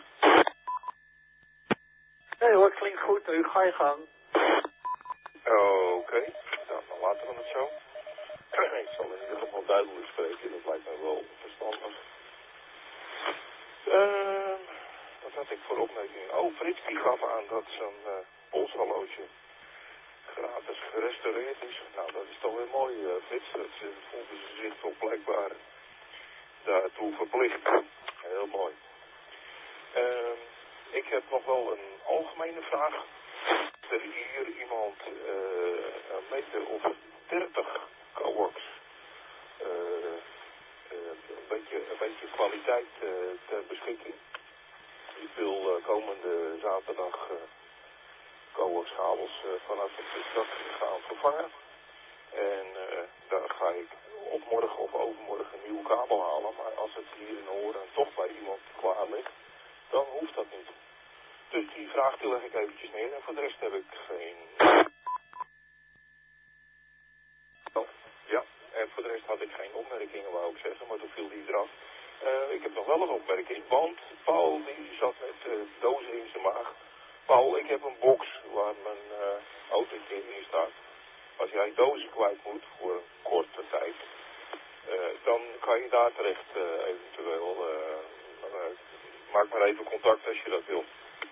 Nee hoor, klinkt goed nu. Ga je gang. Oké. Nou, dan laten we het zo. Ik zal in ieder geval duidelijk spreken. Dat lijkt me wel verstandig. Wat had ik voor opmerking? Oh, Frits die gaf aan dat zijn polshorloge gratis gerestaureerd is. Nou, dat is toch weer mooi, Frits. Dat vonden ze zich toch blijkbaar daartoe verplicht. Heel mooi. Ik heb nog wel een algemene vraag. Er hier iemand een meter of 30 coax een beetje kwaliteit ter beschikking. Ik wil komende zaterdag coaxkabels vanaf het dak gaan vervangen. En daar ga ik op morgen of overmorgen een nieuwe kabel halen. Maar als het hier in Horen toch bij iemand klaar ligt, dan hoeft dat niet. Dus die vraag die leg ik eventjes neer en voor de rest heb ik geen... Oh, ja, en voor de rest had ik geen opmerkingen, wou ik zeggen, maar toen viel die eraf. Ik heb nog wel een opmerking, want Paul die zat met dozen in zijn maag. Paul, ik heb een box waar mijn autootje in staat. Als jij dozen kwijt moet voor een korte tijd, dan kan je daar terecht eventueel. Maak maar even contact als je dat wil.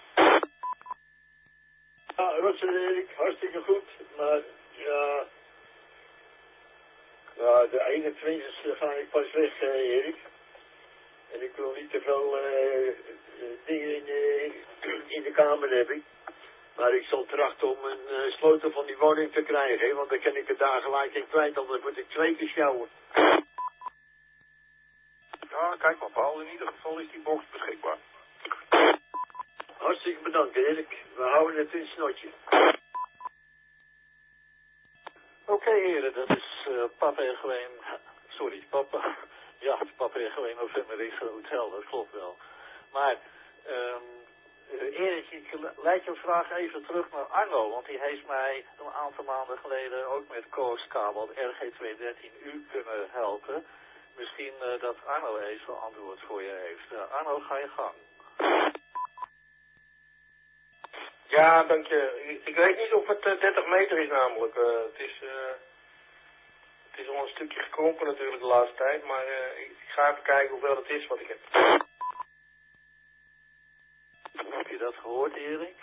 Ja, Roger Erik, hartstikke goed. Maar ja, de 21ste ga ik pas weg, Erik. En ik wil niet te veel dingen in de kamer hebben. Maar ik zal trachten om een sleutel van die woning te krijgen. Hè, want dan kan ik het daar gelijk in kwijt, anders moet ik 2 keer sjouwen. Ja, kijk maar Paul, in ieder geval is die box beschikbaar. Hartstikke bedankt, Erik. We houden het in het snotje. Oké, heren, dat is Papa Echo 1. Sorry, Papa. Ja, Papa Echo 1 November is een hotel, dat klopt wel. Maar, Erik, ik leid je vraag even terug naar Arno, want die heeft mij een aantal maanden geleden ook met coaxkabel RG213U kunnen helpen. Misschien dat Arno even antwoord voor je heeft. Arno, ga je gang. Ja, dank je. Ik weet niet of het 30 meter is namelijk. Het is al een stukje gekrompen natuurlijk de laatste tijd, maar ik ga even kijken hoeveel het is wat ik heb. Heb je dat gehoord, Erik?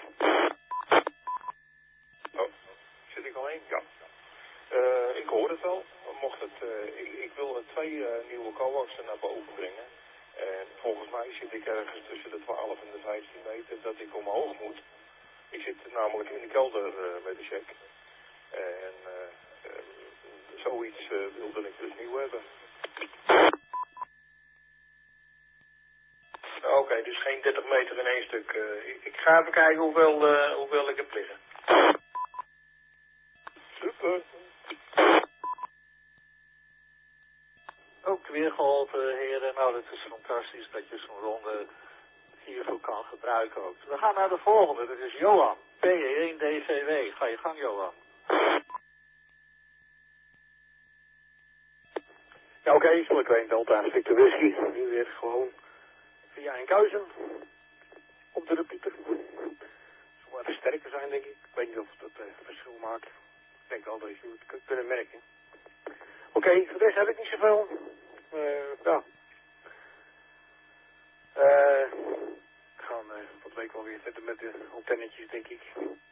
Oh, zit ik alleen? Ja. Ik hoor het wel. Mocht het, ik wil 2 nieuwe coaxen naar boven brengen. En volgens mij zit ik ergens tussen de 12 en de 15 meter dat ik omhoog moet. Ik zit namelijk in de kelder met de check. En zoiets wilde ik dus nieuw hebben. Oké, dus geen 30 meter in 1 stuk. Ik ga even kijken hoeveel ik heb liggen. Super. Ook weer geholpen, heren. Nou, dat is fantastisch dat je zo'n ronde hiervoor kan gebruiken ook. We gaan naar de volgende, dat is Johan. PE1DVW. Ga je gang, Johan. Ja, oké, zal ik weten Delta Victor Whisky. Nu weer gewoon via een keuze op de repeater. Zal wel even sterker zijn, denk ik. Ik weet niet of dat verschil maakt. Ik denk wel dat je het kunnen merken. Oké, voor deze heb ik niet zoveel. Ja. We gaan wat week wel weer verder met de antennetjes, denk ik.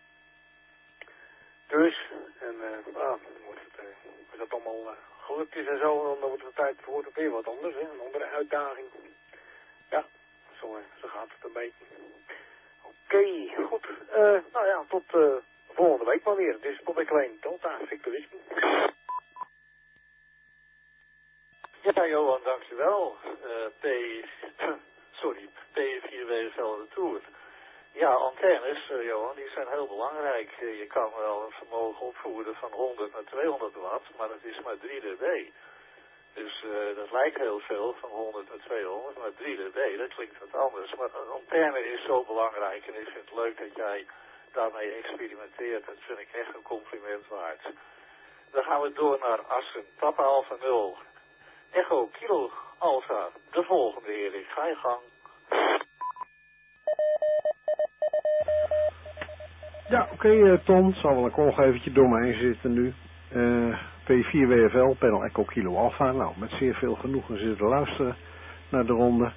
Dus, en dan wordt het, als dat allemaal gelukt is en zo, dan wordt het tijd voor weer wat anders, hè? Een andere uitdaging. Ja, zo gaat het een beetje. Oké, goed. Nou ja, tot volgende week maar weer. Dit is Bobby 1 Delta Victor Whisky. Ja, Johan, dankjewel. P4WFL Retour. Ja, antennes, Johan, die zijn heel belangrijk. Je kan wel een vermogen opvoeren van 100 naar 200 watt, maar dat is maar 3 dB. Dus dat lijkt heel veel, van 100 naar 200, maar 3 dB, dat klinkt wat anders. Maar een antenne is zo belangrijk en ik vind het leuk dat jij daarmee experimenteert. Dat vind ik echt een compliment waard. Dan gaan we door naar Assen, Papa Alpha 0. Echo Kilo Alpha, de volgende Erik, ga je gang. Ja, oké, Tom, zal wel een kolg eventjes door me heen zitten nu. P4WFL, panel Echo Kilo Alpha. Nou, met zeer veel genoegen zitten luisteren naar de ronde.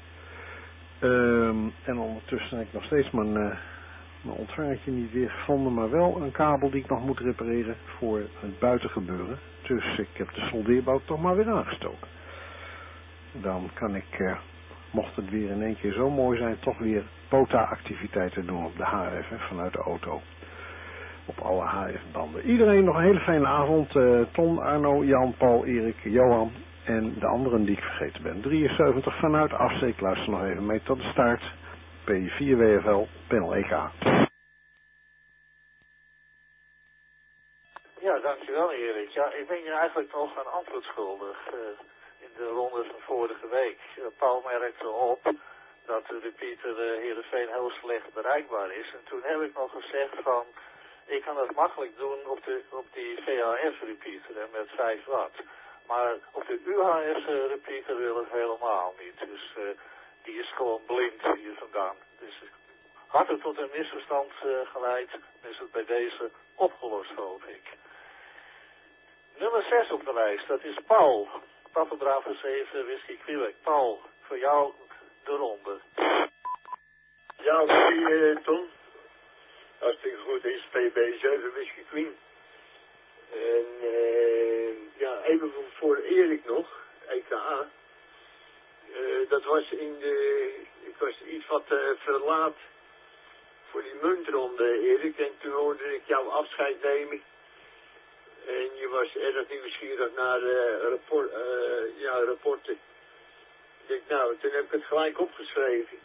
En ondertussen heb ik nog steeds mijn ontvangertje niet weer gevonden, maar wel een kabel die ik nog moet repareren voor het buitengebeuren. Dus ik heb de soldeerbout toch maar weer aangestoken. Dan kan ik, mocht het weer in één keer zo mooi zijn, toch weer POTA-activiteiten doen op de HF vanuit de auto. Op alle HF-banden. Iedereen nog een hele fijne avond. Ton, Arno, Jan, Paul, Erik, Johan en de anderen die ik vergeten ben. 73 vanuit Afzee. Ik luister nog even mee tot de start. P4WFL, panel EK. Ja, dankjewel Erik. Ja, ik ben je eigenlijk nog een antwoord schuldig in de ronde van vorige week. Paul merkte op dat de repeater Heerenveen heel slecht bereikbaar is. En toen heb ik nog gezegd van, ik kan dat makkelijk doen op die VHF-repeater met 5 watt. Maar op de UHF-repeater wil het helemaal niet. Dus die is gewoon blind hier vandaan. Dus had het tot een misverstand geleid, is het bij deze opgelost, hoop ik. Nummer 6 op de lijst, dat is Paul. Papa Bravo 7, Whisky Quebec. Paul, voor jou de ronde. Ja, oké, Tom. Hartstikke goed, is PB7 Whisky Queen. En ja, even voor Erik nog, EKA. Dat was ik was iets wat verlaat voor die muntronde, Erik. En toen hoorde ik jou afscheid nemen. En je was erg nieuwsgierig naar rapporten. Ik denk, nou, toen heb ik het gelijk opgeschreven.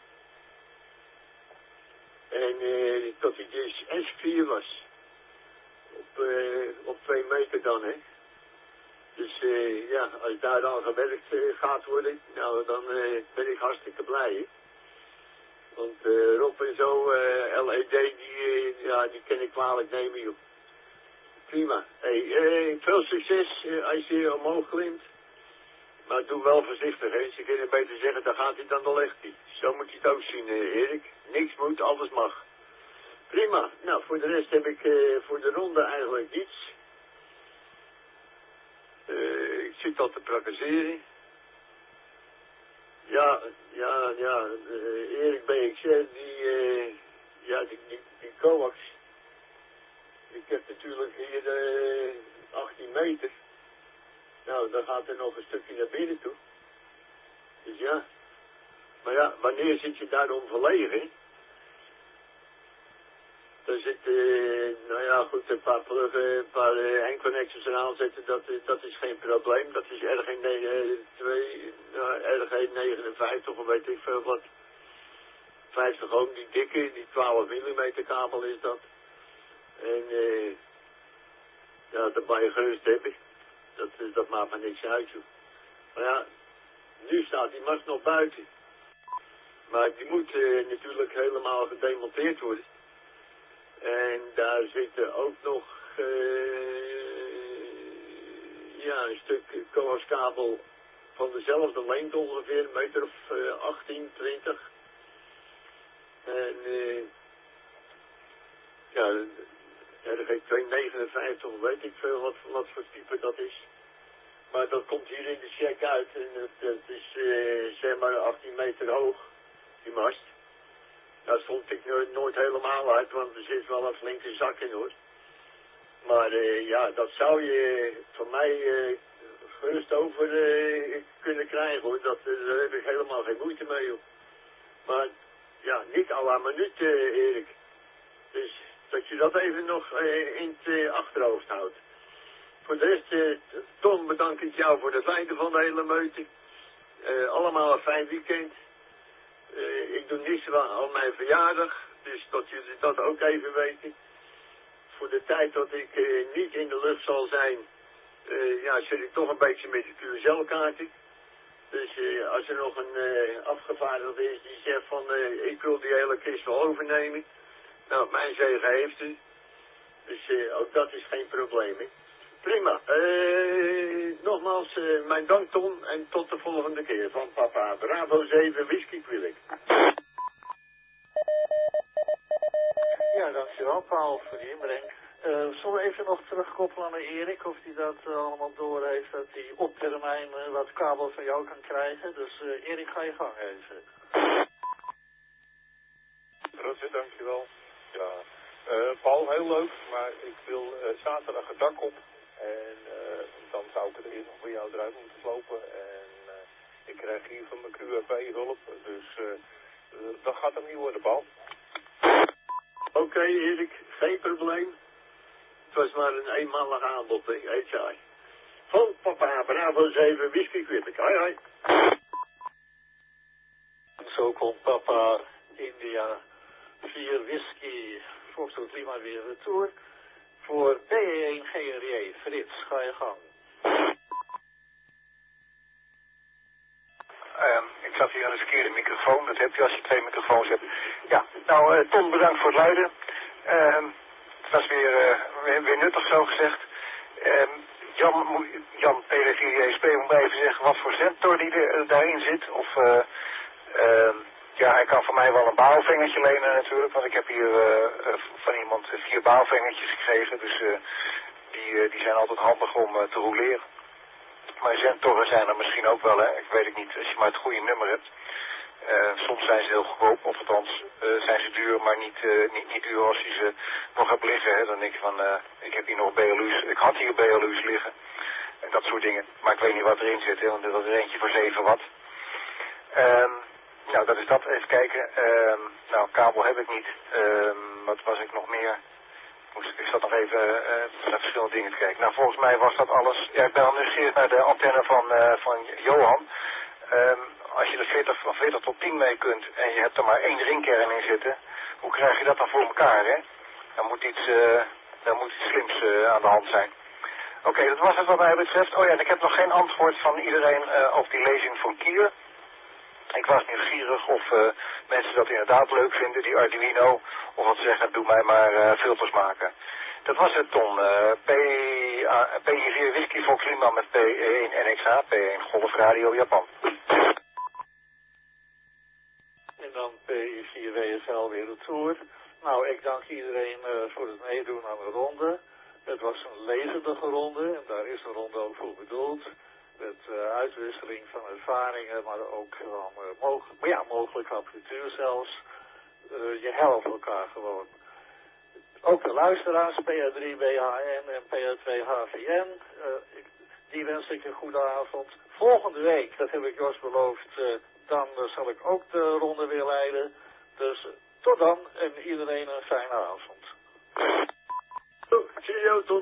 En tot hij dus S4 was. Op 2 meter dan, hè. Dus ja, als daar dan gewerkt gaat worden, nou, dan ben ik hartstikke blij, hè. Want Rob en zo, LED, die kan ik kwalijk nemen, joh. Prima. Hey, veel succes als je omhoog klimt. Maar doe wel voorzichtig, hè. Ze kunnen beter zeggen, dan gaat hij, dan legt hij. Zo moet je het ook zien, Erik. Niks moet, alles mag. Prima. Nou, voor de rest heb ik voor de ronde eigenlijk niets. Ik zit al te praktiseren. Ja, Erik BXR, die coax. Ik heb natuurlijk hier 18 meter. Nou, dan gaat er nog een stukje naar binnen toe. Dus ja. Maar ja, wanneer zit je daarom verlegen? Er zit, nou ja, goed, een paar pluggen, een paar eindconnectors eraan zetten, dat is geen probleem. Dat is RG59 of weet ik veel wat. 50 ohm, die dikke, die 12 mm kabel is dat. En ja, dat mag je gerust hebben. Dat maakt me niks uit, joh. Maar ja, nu staat die mast nog buiten. Maar die moet natuurlijk helemaal gedemonteerd worden. En daar zitten ook nog een stuk coaxkabel van dezelfde lengte ongeveer, een meter of 18, 20. En ja, RG259, weet ik veel wat voor type dat is. Maar dat komt hier in de check uit en het is zeg maar 18 meter hoog, die mast. Daar stond ik nooit helemaal uit, want er zit wel een flinke zak in hoor. Maar ja, dat zou je van mij gerust over kunnen krijgen hoor. Daar heb ik helemaal geen moeite mee hoor. Maar ja, niet à la minuut Erik. Dus dat je dat even nog in het achterhoofd houdt. Voor de rest, Tom, bedank ik jou voor het leiden van de hele meute. Allemaal een fijn weekend. Ik doe niets aan mijn verjaardag, dus dat jullie dat ook even weten. Voor de tijd dat ik niet in de lucht zal zijn, ja, zit ik toch een beetje met de QSL-kaartje. Dus als er nog een afgevaardigde is die zegt van, ik wil die hele kist wel overnemen. Nou, mijn zegen heeft u. Dus ook dat is geen probleem, hè. Prima. Nogmaals, mijn dank Tom en tot de volgende keer van papa. Bravo 7 Whisky Quillik. Ja, dankjewel Paul voor die inbreng. Zullen we even nog terugkoppelen naar Erik, of hij dat allemaal door heeft, dat hij op termijn wat kabel van jou kan krijgen. Dus Erik, ga je gang even. Roger, dankjewel. Ja, Paul, heel leuk, maar ik wil zaterdag het dak op. En dan zou ik het eerst nog bij jou eruit moeten slopen. En ik krijg hier van mijn QRP hulp. Dus dat gaat hem niet worden, Paul. Oké, Erik, geen probleem. Het was maar een eenmalig aanbod, hè, heet zij. Van papa, Bravo 7, Whisky Quillik. Hoi, hoi. Zo komt papa India 4 Whisky Foxtrot Lima weer retour. Voor PE1 GRJ, Frits, ga je gang. Ik zat hier aan de verkeerde microfoon, dat heb je als je 2 microfoons hebt. Ja, nou Tom, bedankt voor het luiden. Het was weer nuttig zo gezegd. Jan PW4JSP moet mij even zeggen wat voor zentor die daarin zit. Of ja, hij kan van mij wel een baalvengertje lenen natuurlijk, want ik heb hier van iemand 4 baalvengertjes gekregen. Dus die zijn altijd handig om te roleren. Maar zentorren zijn er misschien ook wel, hè. Ik weet het niet, als je maar het goede nummer hebt. Soms zijn ze heel goedkoop, of althans zijn ze duur, maar niet duur als je ze nog hebt liggen. Hè. Dan denk je van, ik heb hier nog BLU's, ik had hier BLU's liggen. En dat soort dingen. Maar ik weet niet wat erin zit, hè, want dat is er eentje voor 7 watt. Nou, dat is dat. Even kijken. Nou, kabel heb ik niet. Wat was ik nog meer? Ik zat nog even naar verschillende dingen te kijken. Nou, volgens mij was dat alles. Ja, ik ben al nieuwsgierig naar de antenne van Johan. Als je er van 40 tot 10 mee kunt en je hebt er maar 1 ringkern in zitten, hoe krijg je dat dan voor elkaar, hè? Dan moet iets slims aan de hand zijn. Oké, dat was het wat mij betreft. Oh ja, en ik heb nog geen antwoord van iedereen over die lezing van Kier. Ik was nieuwsgierig of mensen dat inderdaad leuk vinden, die Arduino, of wat zeggen, doe mij maar filters maken. Dat was het, Ton. P4 Whisky Fox Lima met P1 NXH, P1 Golf Radio Japan. En dan P4 WSL weer retour. Nou, ik dank iedereen voor het meedoen aan de ronde. Het was een levendige ronde en daar is de ronde ook voor bedoeld. Met uitwisseling van ervaringen, maar ook mogelijk apparatuur zelfs. Je helpt elkaar gewoon. Ook de luisteraars, PA3 BHN en PA2 HVN, die wens ik een goede avond. Volgende week, dat heb ik Jos beloofd, dan zal ik ook de ronde weer leiden. Dus tot dan en iedereen een fijne avond. Cheerio, Tom.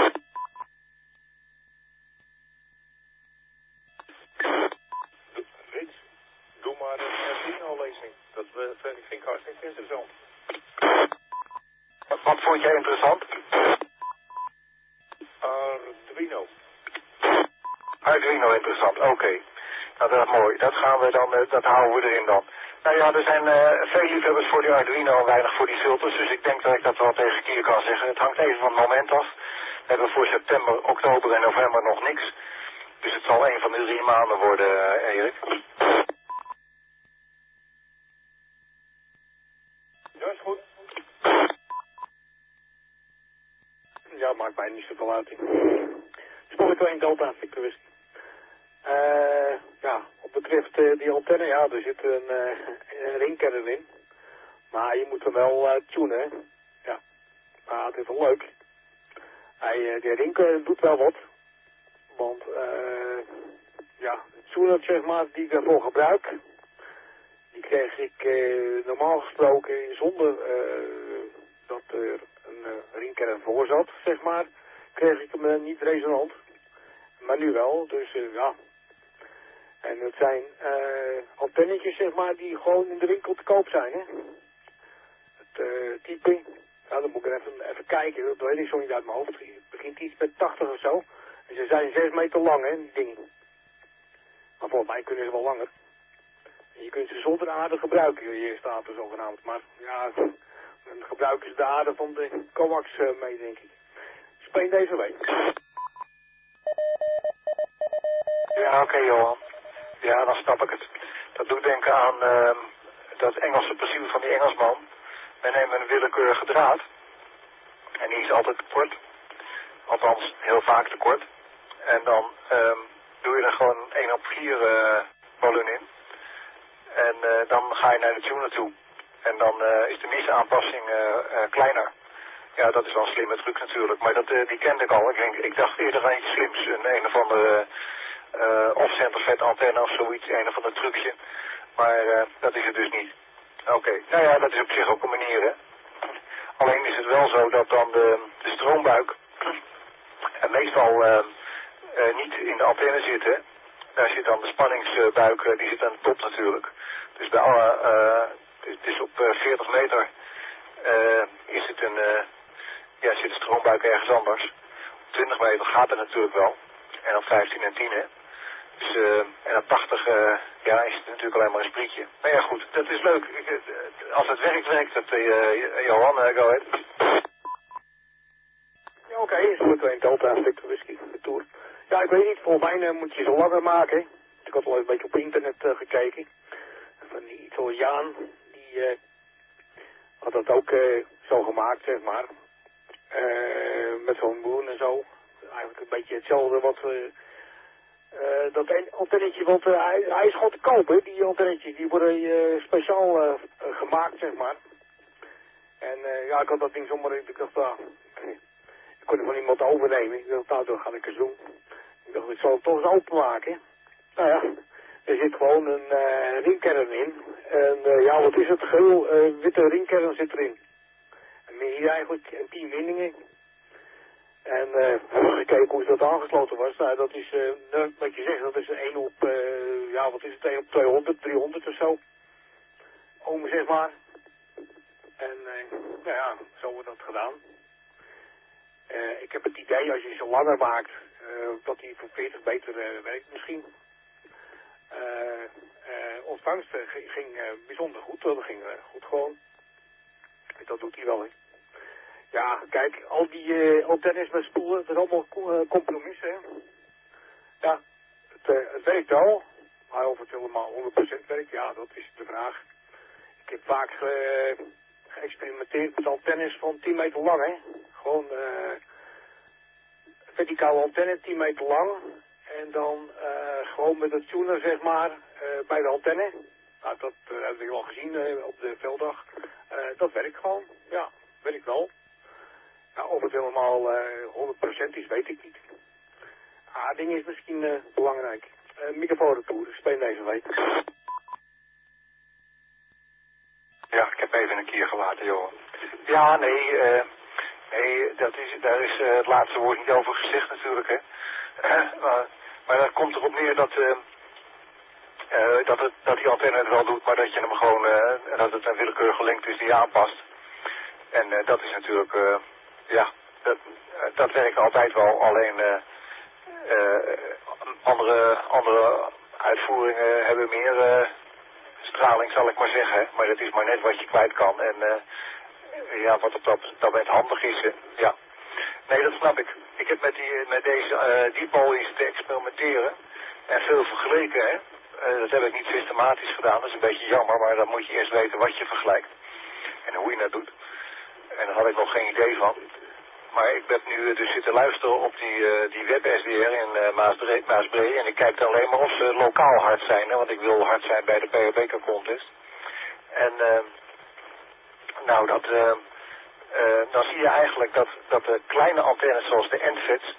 Frits, doe maar een Arduino-lezing. Dat vind ik hartstikke interessant. Wat vond jij interessant? Arduino interessant, oké. Nou, dat is mooi. Dat gaan we dan, dat houden we erin dan. Nou ja, er zijn veel liefhebbers voor die Arduino en weinig voor die filters, dus ik denk dat ik dat wel tegen Kier kan zeggen. Het hangt even van het moment af. We hebben voor september, oktober en november nog niks. Dus het zal een van de 3 maanden worden, Erik. Ja, is goed. Ja, maakt mij niet zoveel uit. Spoor 2 Delta, Victor Whisky. Ja, wat betreft die antenne, ja, er zit een ringkern in. Maar je moet hem wel tunen, hè. Ja, maar het is wel leuk. Die ringkern doet wel wat. Want, ja, het tuner, zeg maar, die ik daarvoor gebruik, die kreeg ik normaal gesproken zonder dat er een ringkern voor zat, zeg maar, kreeg ik hem niet resonant. Maar nu wel, dus ja. En het zijn antennetjes, zeg maar, die gewoon in de winkel te koop zijn, hè. Het type, ja, dan moet ik even kijken, dat weet ik zo niet uit mijn hoofd. Het begint iets met 80 of zo. En ze zijn 6 meter lang, hè, die dingen. Maar volgens mij kunnen ze wel langer. En je kunt ze zonder aarde gebruiken, hier staat er zogenaamd. Maar ja, dan gebruiken ze de aarde van de coax mee, denk ik. Speel deze week. Ja, oké, Johan. Ja, dan snap ik het. Dat doet denken aan dat Engelse principe van die Engelsman. We nemen een willekeurige draad. En die is altijd te kort. Althans, heel vaak te kort. En dan doe je er gewoon 1/4 volume in. En dan ga je naar de tuner toe. En dan is de misaanpassing kleiner. Ja, dat is wel een slimme truc natuurlijk. Maar die kende ik al. Ik dacht eerder aan iets slims. Een of andere off-center antenne of zoiets. Een of ander trucje. Maar dat is het dus niet. Oké. Nou ja, dat is op zich ook een manier, hè. Alleen is het wel zo dat dan de stroombuik meestal niet in de antenne zit, hè. Daar zit dan de spanningsbuik, die zit aan de top natuurlijk. Dus bij alle, het is op 40 meter is het zit de stroombuik ergens anders. Op 20 meter gaat het natuurlijk wel. En op 15 en 10, hè. Dus, en op 80 is het natuurlijk alleen maar een sprietje. Maar ja, goed, dat is leuk. Als het werkt, werkt het. Johan, go ahead. Ja, oké, is goed. Een Delta, Victor Whisky, de Tour. Ja, ik weet niet, volgens mij moet je ze langer maken. Ik had al een beetje op internet gekeken. Van die Italiaan, die had dat ook zo gemaakt, zeg maar. Met zo'n moon en zo. Eigenlijk een beetje hetzelfde wat dat antennetje, want hij is gewoon te kopen. Die antennetjes, die worden speciaal gemaakt, zeg maar. En ja, ik had dat ding zomaar, ik dacht, ik kon het van iemand overnemen. Ik dacht, nou, dan ga ik eens doen. Ik dacht, ik zal het toch eens openmaken. Nou ja, er zit gewoon een ringkern in. En ja, wat is het? Geel witte ringkern zit erin. En hier eigenlijk 10 windingen. En gekeken hoe dat aangesloten was. Nou, dat is, wat je zegt, dat is 1 op, ja, wat is het? 1 op 200, 300 of zo. Oom, zeg maar. En nou ja, zo wordt dat gedaan. Ik heb het idee, als je ze langer maakt, dat die voor 40 meter werkt misschien. Ontvangst ging bijzonder goed, dat ging goed gewoon. Dat doet hij wel, hè. Ja, kijk, al die antennes met spoelen, dat is allemaal compromissen, hè. Ja, het werkt wel, maar of het helemaal 100% werkt, ja, dat is de vraag. Ik heb vaak geëxperimenteerd met antennes van 10 meter lang, hè. Gewoon verticale antenne, 10 meter lang. En dan gewoon met het tuner, zeg maar, bij de antenne. Nou, dat heb ik al gezien op de velddag. Dat werkt gewoon, ja, werkt wel. Nou, of het helemaal 100% is, weet ik niet. Aarding is misschien belangrijk. Microfoonretour, speel deze week. Ja, ik heb even een keer gelaten, Johan. Ja, nee, daar is het laatste woord niet over gezegd natuurlijk, hè. Maar dat komt erop neer dat die antenne het wel doet, maar dat je hem gewoon, dat het een willekeurige lengte is die je aanpast. En dat is natuurlijk, ja, dat werkt altijd wel, alleen andere uitvoeringen hebben meer straling, zal ik maar zeggen. Maar dat is maar net wat je kwijt kan en ja, wat op dat moment handig is, hè. Ja. Nee, dat snap ik. Ik heb met deze dipole eens te experimenteren. En veel vergeleken, hè. Dat heb ik niet systematisch gedaan. Dat is een beetje jammer, maar dan moet je eerst weten wat je vergelijkt. En hoe je dat doet. En daar had ik nog geen idee van. Maar ik heb nu dus zitten luisteren op die web-SDR in Maasbree. En ik kijk dan alleen maar of ze lokaal hard zijn. Hè, want ik wil hard zijn bij de PRB Contest. En nou, dan zie je eigenlijk dat de kleine antennes zoals de NFETs,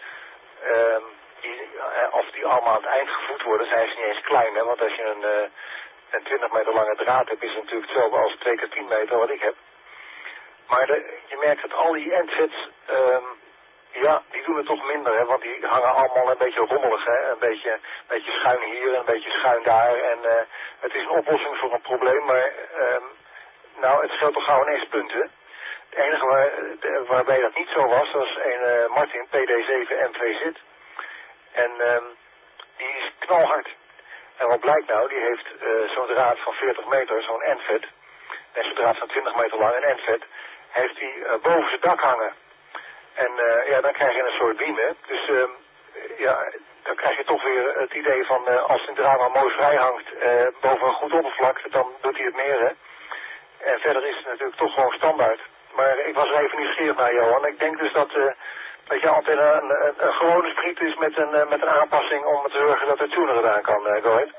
of die allemaal aan het eind gevoed worden, zijn ze niet eens klein. Hè? Want als je een 20 meter lange draad hebt, is het natuurlijk hetzelfde als 2 keer 10 meter wat ik heb. Maar je merkt dat al die NFETs, ja, die doen het toch minder, hè? Want die hangen allemaal een beetje rommelig, hè? Een beetje schuin hier en een beetje schuin daar. En het is een oplossing voor een probleem, maar nou, het scheelt toch gauw ineens punten. Het enige waarbij dat niet zo was een Martin PD7 M2Z. En die is knalhard. En wat blijkt nou, die heeft zo'n draad van 40 meter, zo'n NFET. En zo'n draad van 20 meter lang, een NFET, heeft hij boven zijn dak hangen. En ja, dan krijg je een soort beam, hè. Dus ja, dan krijg je toch weer het idee van als een draad maar mooi vrij hangt boven een goed oppervlak, dan doet hij het meer, hè. En verder is het natuurlijk toch gewoon standaard. Maar ik was er even nieuwsgierig naar, Johan. Ik denk dus dat je antenne een gewone spriet is met een aanpassing om te zorgen dat de tuner eraan kan. Go ahead.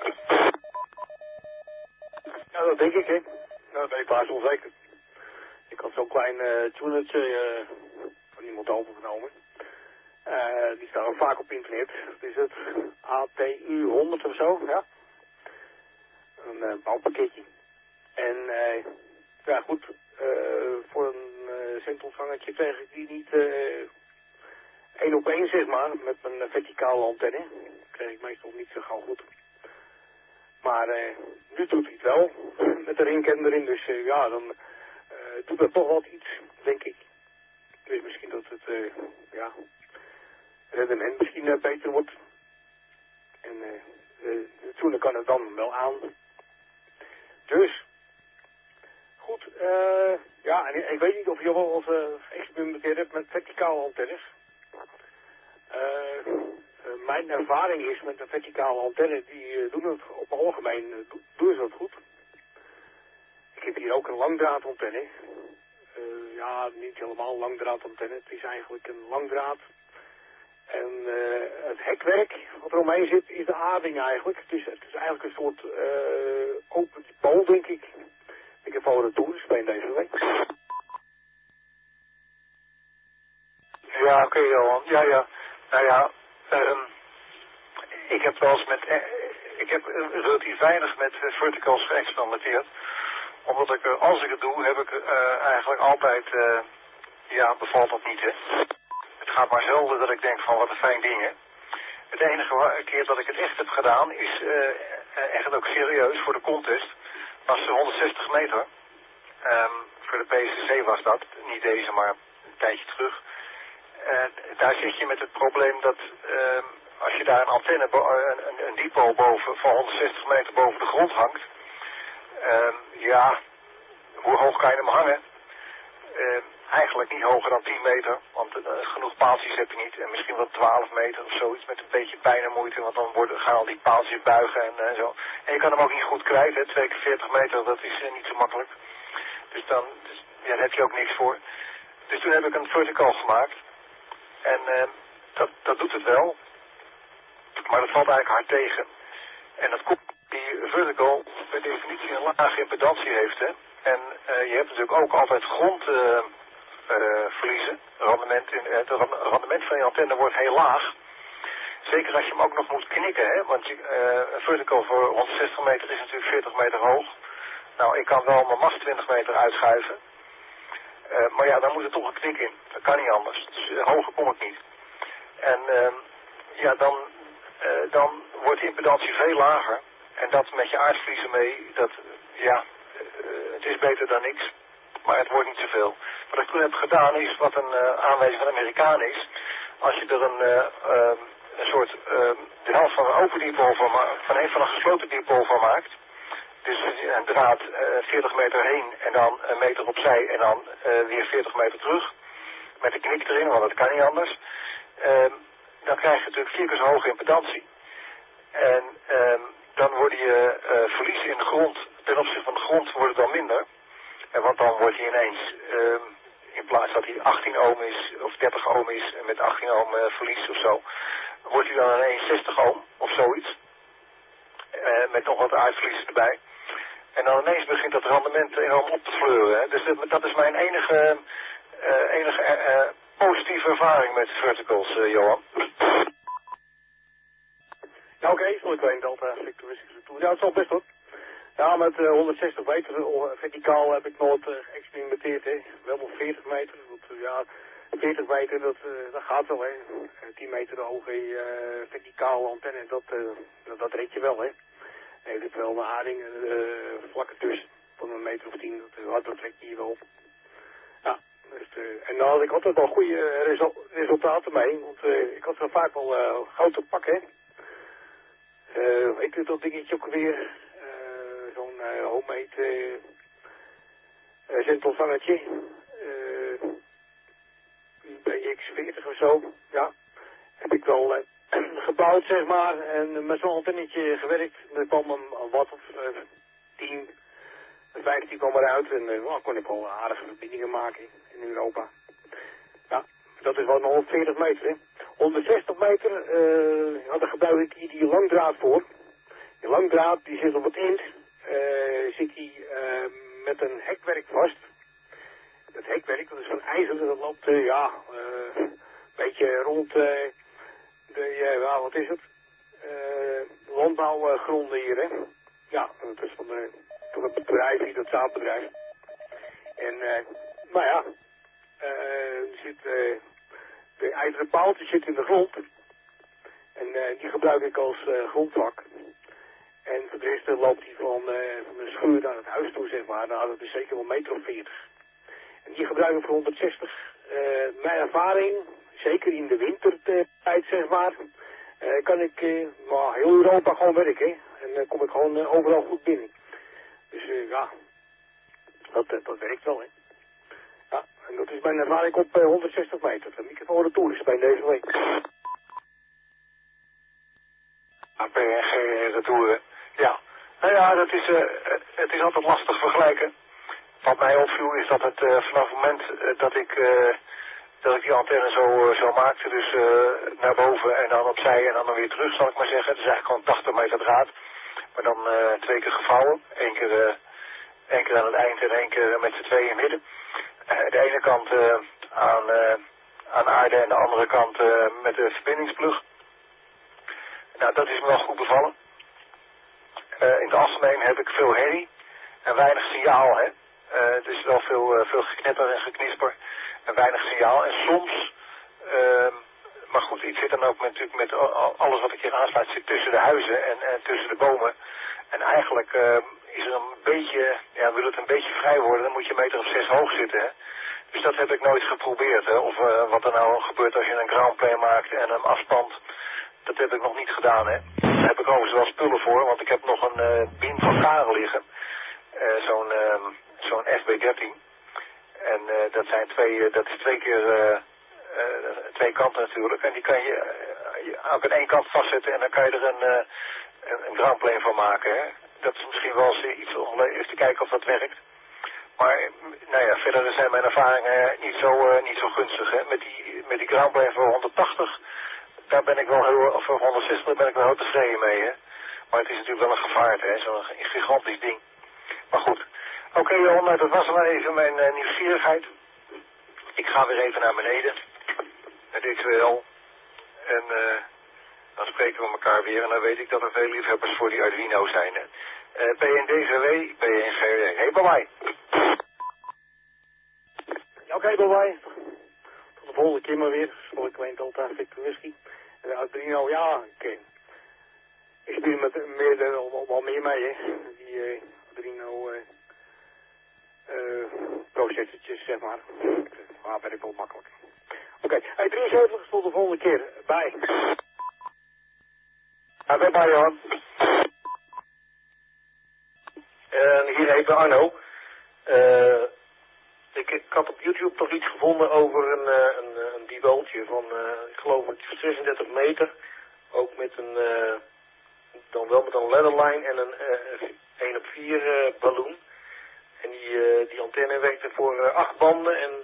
Ja, dat denk ik, hè. Nou, dat ben ik baas onzeker. Ik had zo'n klein tunertje van iemand overgenomen. Die staan ook vaak op internet. Wat is het? ATU 100 of zo, ja. Een bouwpakketje. En ja goed, voor een zendontvangertje kreeg ik die niet 1 op 1 zeg maar, met een verticale antenne. Dat kreeg ik meestal niet zo gauw goed. Maar nu doet hij het wel, met de ringkern erin, dus ja, dan doet dat toch wat iets, denk ik. Ik weet misschien dat het, ja, rendement misschien beter wordt. En de tuner kan het dan wel aan. Dus, goed, ja, en ik weet niet of je wel eens geëxperimenteerd hebt met verticale antennes. Mijn ervaring is met een verticale antenne, die doen het op het algemeen, doen ze dat goed. Ik heb hier ook een langdraadantenne. Ja, niet helemaal langdraadantenne, het is eigenlijk een langdraad. En het hekwerk wat eromheen zit is de aarding eigenlijk. Dus het is eigenlijk een soort open dipool, denk ik. Ik heb al retour gespeeld deze week. Ja, oké, Johan. Ja. Nou ja, ik heb wel eens ik heb relatief weinig met verticals geëxperimenteerd. Omdat als ik het doe, heb ik eigenlijk altijd, ja, bevalt dat niet, hè. Het gaat maar zelden dat ik denk van wat een fijn ding, hè. Het enige keer dat ik het echt heb gedaan is echt ook serieus voor de contest. Was 160 meter. Voor de PCC was dat. Niet deze, maar een tijdje terug. Daar zit je met het probleem dat als je daar een antenne, een dipole boven van 160 meter boven de grond hangt. Ja, hoe hoog kan je hem hangen? Eigenlijk niet hoger dan 10 meter, want genoeg paaltjes heb je niet. En misschien wel 12 meter of zoiets met een beetje pijn en moeite, want dan gaan al die paaltjes buigen en zo. En je kan hem ook niet goed krijgen, hè. 2 keer 40 meter, dat is niet zo makkelijk. Dus ja, daar heb je ook niks voor. Dus toen heb ik een vertical gemaakt. En dat doet het wel. Maar dat valt eigenlijk hard tegen. En dat komt die vertical per definitie een lage impedantie heeft, hè. En je hebt natuurlijk ook altijd grondverliezen. Het rendement van je antenne wordt heel laag. Zeker als je hem ook nog moet knikken, hè. Want een vertical voor 160 meter is natuurlijk 40 meter hoog. Nou, ik kan wel mijn mast 20 meter uitschuiven. Maar ja, dan moet er toch een knik in. Dat kan niet anders. Dus hoger kom ik niet. En ja, dan wordt de impedantie veel lager. En dat met je aardvliezen mee, het is beter dan niks. Maar het wordt niet zoveel. Wat ik toen heb gedaan is wat een aanwijzing van de Amerikaan is. Als je er een soort de helft van een open dipole van een gesloten dipole van maakt. Dus een draad 40 meter heen en dan een meter opzij en dan weer 40 meter terug. met een knik erin, want dat kan niet anders. Dan krijg je natuurlijk 4 keer zo hoge impedantie. En dan worden je verliezen in de grond, ten opzichte van de grond, worden dan minder. Want dan wordt hij ineens, in plaats dat hij 18 ohm is, of 30 ohm is, en met 18 ohm verlies of zo, wordt hij dan ineens 60 ohm, of zoiets. Met nog wat uitverliezen erbij. En dan ineens begint dat rendement enorm op te fleuren. Hè. Dus dat is mijn enige positieve ervaring met verticals, Johan. Ja, oké, voor de Delta Victor Whiskey Tour. Ja, het is al best hoor. Ja, met 160 meter verticaal heb ik nooit geëxperimenteerd, hè. Wel nog 40 meter. Ja, 40 meter, dat gaat wel, hè. 10 meter hoge verticale antenne, dat red je wel, hè. Nee, er is wel een haring, vlakken tussen, van een meter of 10, dat trek je hier wel op. Ja, dus, en daar had ik altijd wel goede resultaten mee, want ik had zo vaak wel goud te pakken, hè. Ik doe dat dingetje ook weer, zo'n homemade zentelvangertje, BX40 of zo, ja, heb ik wel gebouwd, zeg maar, en met zo'n antennetje gewerkt. Er kwam een watt of 10, 15 kwam eruit en dan kon ik wel aardige verbindingen maken in Europa. Ja, dat is wel nog 140 meter, hè. 160 meter, daar gebruik ik hier die langdraad voor. Die langdraad, die zit op het eind, zit die met een hekwerk vast. Dat hekwerk, dat is van ijzer, dat loopt, een beetje rond wat is het? Landbouwgronden hier, hè. Ja, dat is van het bedrijf hier, dat zaadbedrijf. En, nou ja, de ijzeren paaltjes zitten in de grond. En die gebruik ik als grondvlak. En voor de rest loopt die van de schuur naar het huis toe, zeg maar. Nou, dat is zeker wel een meter of 40. En die gebruik ik voor 160. Mijn ervaring, zeker in de wintertijd, zeg maar, kan ik heel Europa gewoon werken. En dan kom ik gewoon overal goed binnen. Dus ja, dat werkt wel, hè. Ja, en dat is mijn ervaring op 160 meter. De microfoon retour is bij deze week. PNG retouren. Ja. Nou ja, het is altijd lastig vergelijken. Wat mij opviel is dat het vanaf het moment dat ik die antenne zo maakte, dus naar boven en dan opzij en dan weer terug, zal ik maar zeggen. Het is eigenlijk gewoon 80 meter draad, maar dan 2 keer gevouwen. Eén keer aan het eind en 1 keer met z'n tweeën in het midden. De ene kant aan aarde en de andere kant met de verbindingsplug. Nou, dat is me wel goed bevallen. In het algemeen heb ik veel herrie en weinig signaal, hè. Het is wel veel geknetter en geknisper en weinig signaal. En soms, maar goed, iets zit dan ook natuurlijk met alles wat ik hier aansluit, zit tussen de huizen en tussen de bomen. En eigenlijk is er een beetje, ja, wil het een beetje vrij worden, dan moet je 1 meter of 6 hoog zitten, hè. Dus dat heb ik nooit geprobeerd, hè. Of wat er nou gebeurt als je een groundplane maakt en hem afspant. Dat heb ik nog niet gedaan, hè. Daar heb ik overigens wel spullen voor, want ik heb nog een bin van Karel liggen. Zo'n FB13. En dat is 2 keer 2 kanten natuurlijk. En die kan je ook aan 1 kant vastzetten en dan kan je er een groundplane van maken, hè. Dat is misschien wel eens iets om even te kijken of dat werkt. Maar nou ja, verder zijn mijn ervaringen niet zo gunstig, hè. Met die groundplane voor 180, daar ben ik wel of voor 160 daar ben ik wel heel tevreden mee, hè. Maar het is natuurlijk wel een gevaarte, hè, zo'n gigantisch ding. Maar goed. Oké, Johan, dat was maar even mijn nieuwsgierigheid. Ik ga weer even naar beneden. Met XWL. En dan spreken we elkaar weer. En dan weet ik dat er veel liefhebbers voor die Arduino zijn, hè. PNDVW, PNGW. Hey, bye bye. Oké, bye bye. Tot de volgende keer maar weer. Volk Delta Victor Whiskey. En de Arduino, ja, ik speel met wel meer mee, hè. Die Arduino processortjes, zeg maar. Maar ben ik wel makkelijk. Oké, 73 tot de volgende keer. Bye. Bye bye, Johan. En hier even Arno. Ik had op YouTube toch iets gevonden over een diepooltje van, ik geloof 36 meter. Ook met dan wel met een ladderline en een 1/4 balloon. En die antenne werkte voor 8 banden en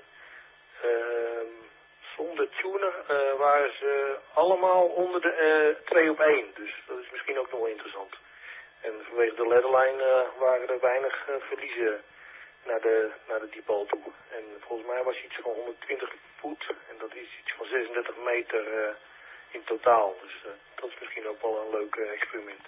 zonder tuner waren ze allemaal onder de 2/1. Dus dat is misschien ook nog wel interessant. En vanwege de ladderline waren er weinig verliezen naar de diepool toe. En volgens mij was het iets van 120 voet en dat is iets van 36 meter in totaal. Dus dat is misschien ook wel een leuk experiment.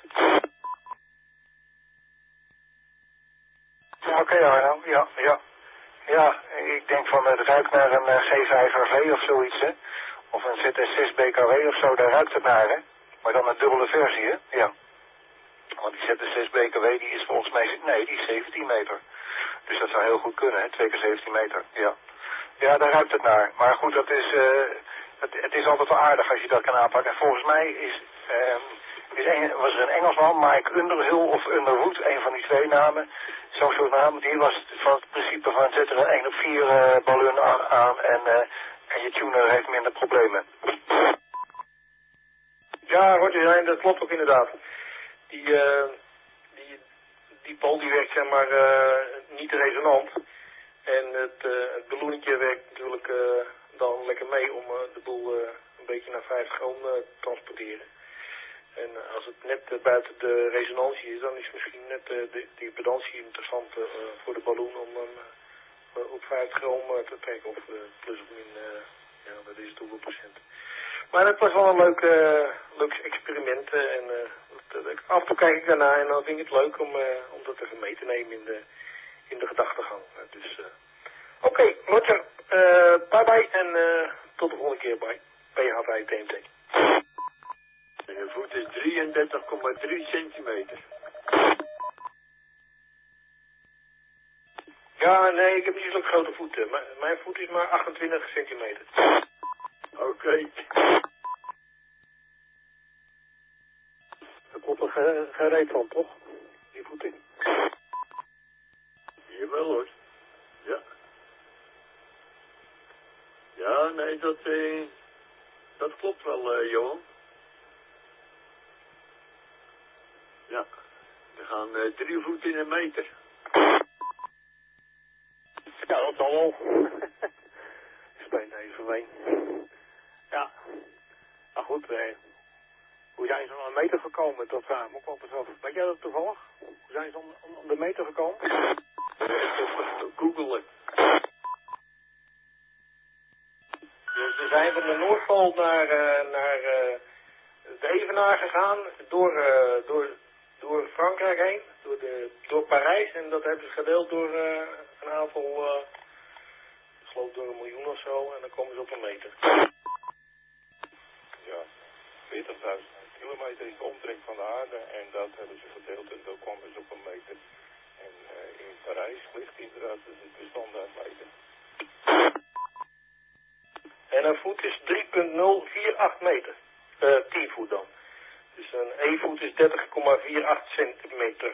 Ja, oké, Arno. Ja, ik denk van het ruikt naar een G5RV of zoiets, hè. Of een ZS6 BKW of zo, daar ruikt het naar, hè. Maar dan een dubbele versie, hè. Ja. Want die ZS6 BKW die is volgens mij, nee, die is 17 meter. Dus dat zou heel goed kunnen, hè, 2 keer 17 meter, ja. Ja, daar ruikt het naar. Maar goed, dat is, het is altijd wel aardig als je dat kan aanpakken. En volgens mij was er een Engelsman, Mike Underhill of Underwood, een van die twee namen. Zo'n soort naam, die was van het principe van zet er een 1/4 ballon aan en je tuner heeft minder problemen. Ja, Roger, ja, dat klopt ook inderdaad. Die pol die werkt zeg maar niet resonant. En het ballonnetje werkt natuurlijk dan lekker mee om de boel een beetje naar 50 ohm te transporteren. En als het net buiten de resonantie is, dan is misschien net de impedantie interessant voor de ballon om op 50 ohm te trekken. Of plus of min, ja, dat is het hoeveel procent. Maar het was wel een leuk experiment. En af en toe kijk ik daarna en dan vind ik het leuk om dat even mee te nemen in de gedachtegang. Dus oké, Roger, bye bye en tot de volgende keer bij PHV TMT. En een voet is 33,3 centimeter. Ja, nee, ik heb niet zo'n grote voeten. Mijn voet is maar 28 centimeter. Oké. Daar komt er geen reet van, toch? Die voeten. Jawel hoor. Ja. Ja, nee, dat klopt wel, Johan. Ja. Er gaan 3 voet in een meter. Ja, dat zal wel. Speen even mee. Ja. Nou goed, hoe zijn ze aan een meter gekomen? Dat vraag ik me ook wel eens af. Weet jij dat toevallig? Hoe zijn ze om de meter gekomen? Googelen. Ze zijn van de Noordpool naar de Evenaar gegaan, door Frankrijk heen, door Parijs. En dat hebben ze gedeeld door een aantal, ik geloof door 1 miljoen of zo. En dan komen ze op een meter. Ja, 40.000 kilometer is de omtrek van de aarde en dat hebben ze gedeeld en dan komen ze op een meter. En in Parijs ligt inderdaad de standaard meter. En een voet is 3,048 meter. 10 voet dan. Dus een E-voet is 30,48 centimeter.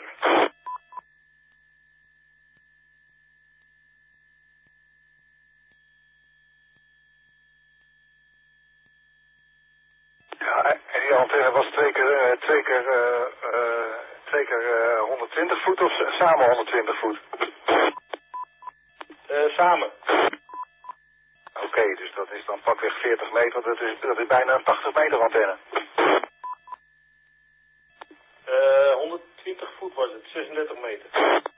Ja, en die antenne was twee keer 120 voet of samen 120 voet? Samen. Oké, dus dat is dan pakweg 40 meter, dat is bijna een 80 meter antenne. 120 voet was het, 36 meter.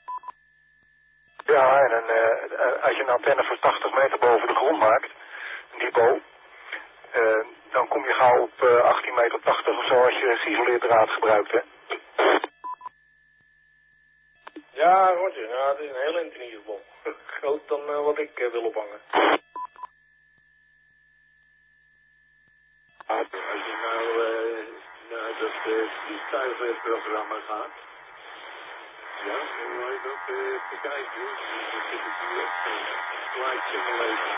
Ja, en als je een antenne voor 80 meter boven de grond maakt, een diepo, dan kom je gauw op 18,80 meter of zo als je geïsoleerd draad gebruikt, hè? Ja, Roger, nou, het is een heel eind in ieder geval. Groter dan wat ik wil ophangen. Als je naar dat vliegtuigenprogramma gaat. Ja, hoe heet dat? Bekijken. Dan zit het hier op Flight Simulator.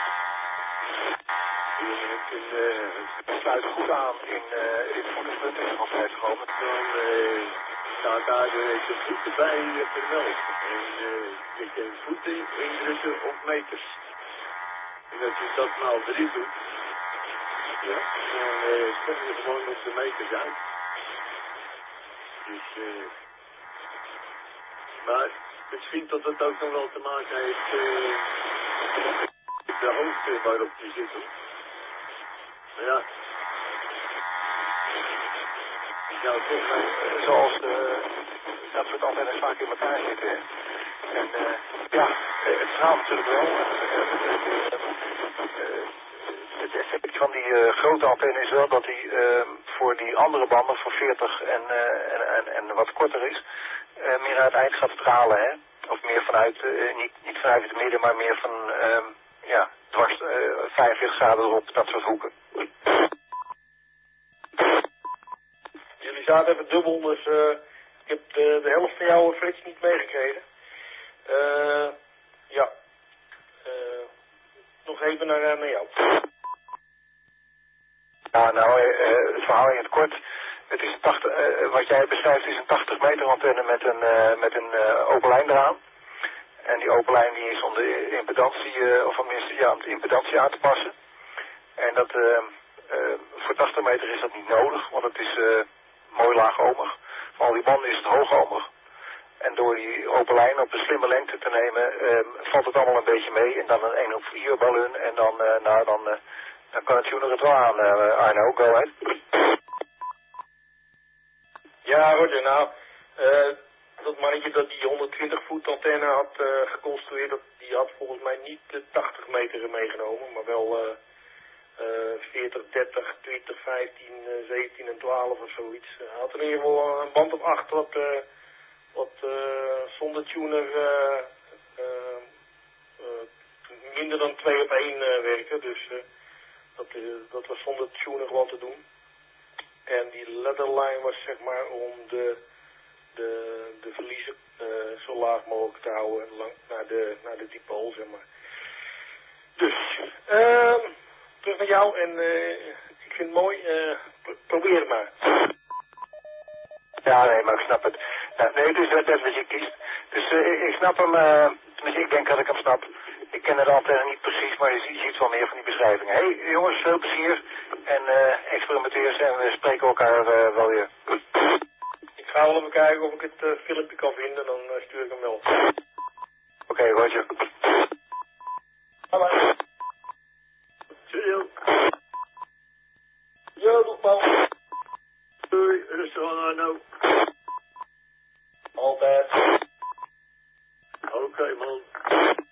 Het sluit goed aan in voederspunt in de vastheid gekomen. Dan staat daar de voeten bij vermeld. En je kan voeten indrukken op meters. En als je dat maal 3 doet, ja, dan kom je gewoon op de meters uit. Dus, maar misschien dat het ook nog wel te maken heeft met de hoogte waarop je zit. Hoor. Maar ja. Ja, toch zoals dat soort antennes vaak in elkaar zitten. En ja, het verhaal natuurlijk wel. Het effect van die grote antenne is wel dat die voor die andere banden, voor 40 en wat korter is, meer uit het eind gaat stralen, hè? Of meer vanuit, niet vanuit het midden, maar meer van, ja, dwars 45 graden erop, dat soort hoeken. Jullie zaten even dubbel, dus ik heb de helft van jouw flits niet meegekregen. Ja. Nog even naar jou. Ja, nou, het verhaal in het kort. Het is een 80, wat jij beschrijft is een 80 meter antenne met een open lijn eraan. En die open lijn die is om de impedantie, of tenminste ja, om de impedantie aan te passen. En dat, voor 80 meter is dat niet nodig, want het is mooi laagomig. Van al die banden is het hoogoomig. En door die open lijn op een slimme lengte te nemen, valt het allemaal een beetje mee. En dan een 1/4 ballon en dan, dan kan het tuner het wel aan, Arno, go ahead. Ja, Roger, nou, dat mannetje dat die 120 voet antenne had geconstrueerd, die had volgens mij niet de 80 meter meegenomen, maar wel 40, 30, 20, 15, 17 en 12 of zoiets. Hij had in ieder geval een band of 8 wat zonder tuner minder dan 2 op 1 werkte, dus dat was zonder tuner gewoon te doen. En die ladderline was zeg maar om de verliezen zo laag mogelijk te houden naar de dipool, zeg maar. Dus, terug naar jou en ik vind het mooi, probeer het maar. Ja, nee, maar ik snap het. Ja, nee, het is net wat je kiest. Dus ik snap hem, tenminste ik denk dat ik hem snap. Ik ken het antenne niet precies, maar je ziet wel meer van die beschrijvingen. Hé jongens, veel plezier en experimenteer en we spreken elkaar wel weer. Ik ga wel even kijken of ik het filmpje kan vinden, dan stuur ik hem wel. Oké, Roger. Bye. Cheerio. Jo, tot Paul. Doei, rustig aan Arno. Altijd. Oké, man.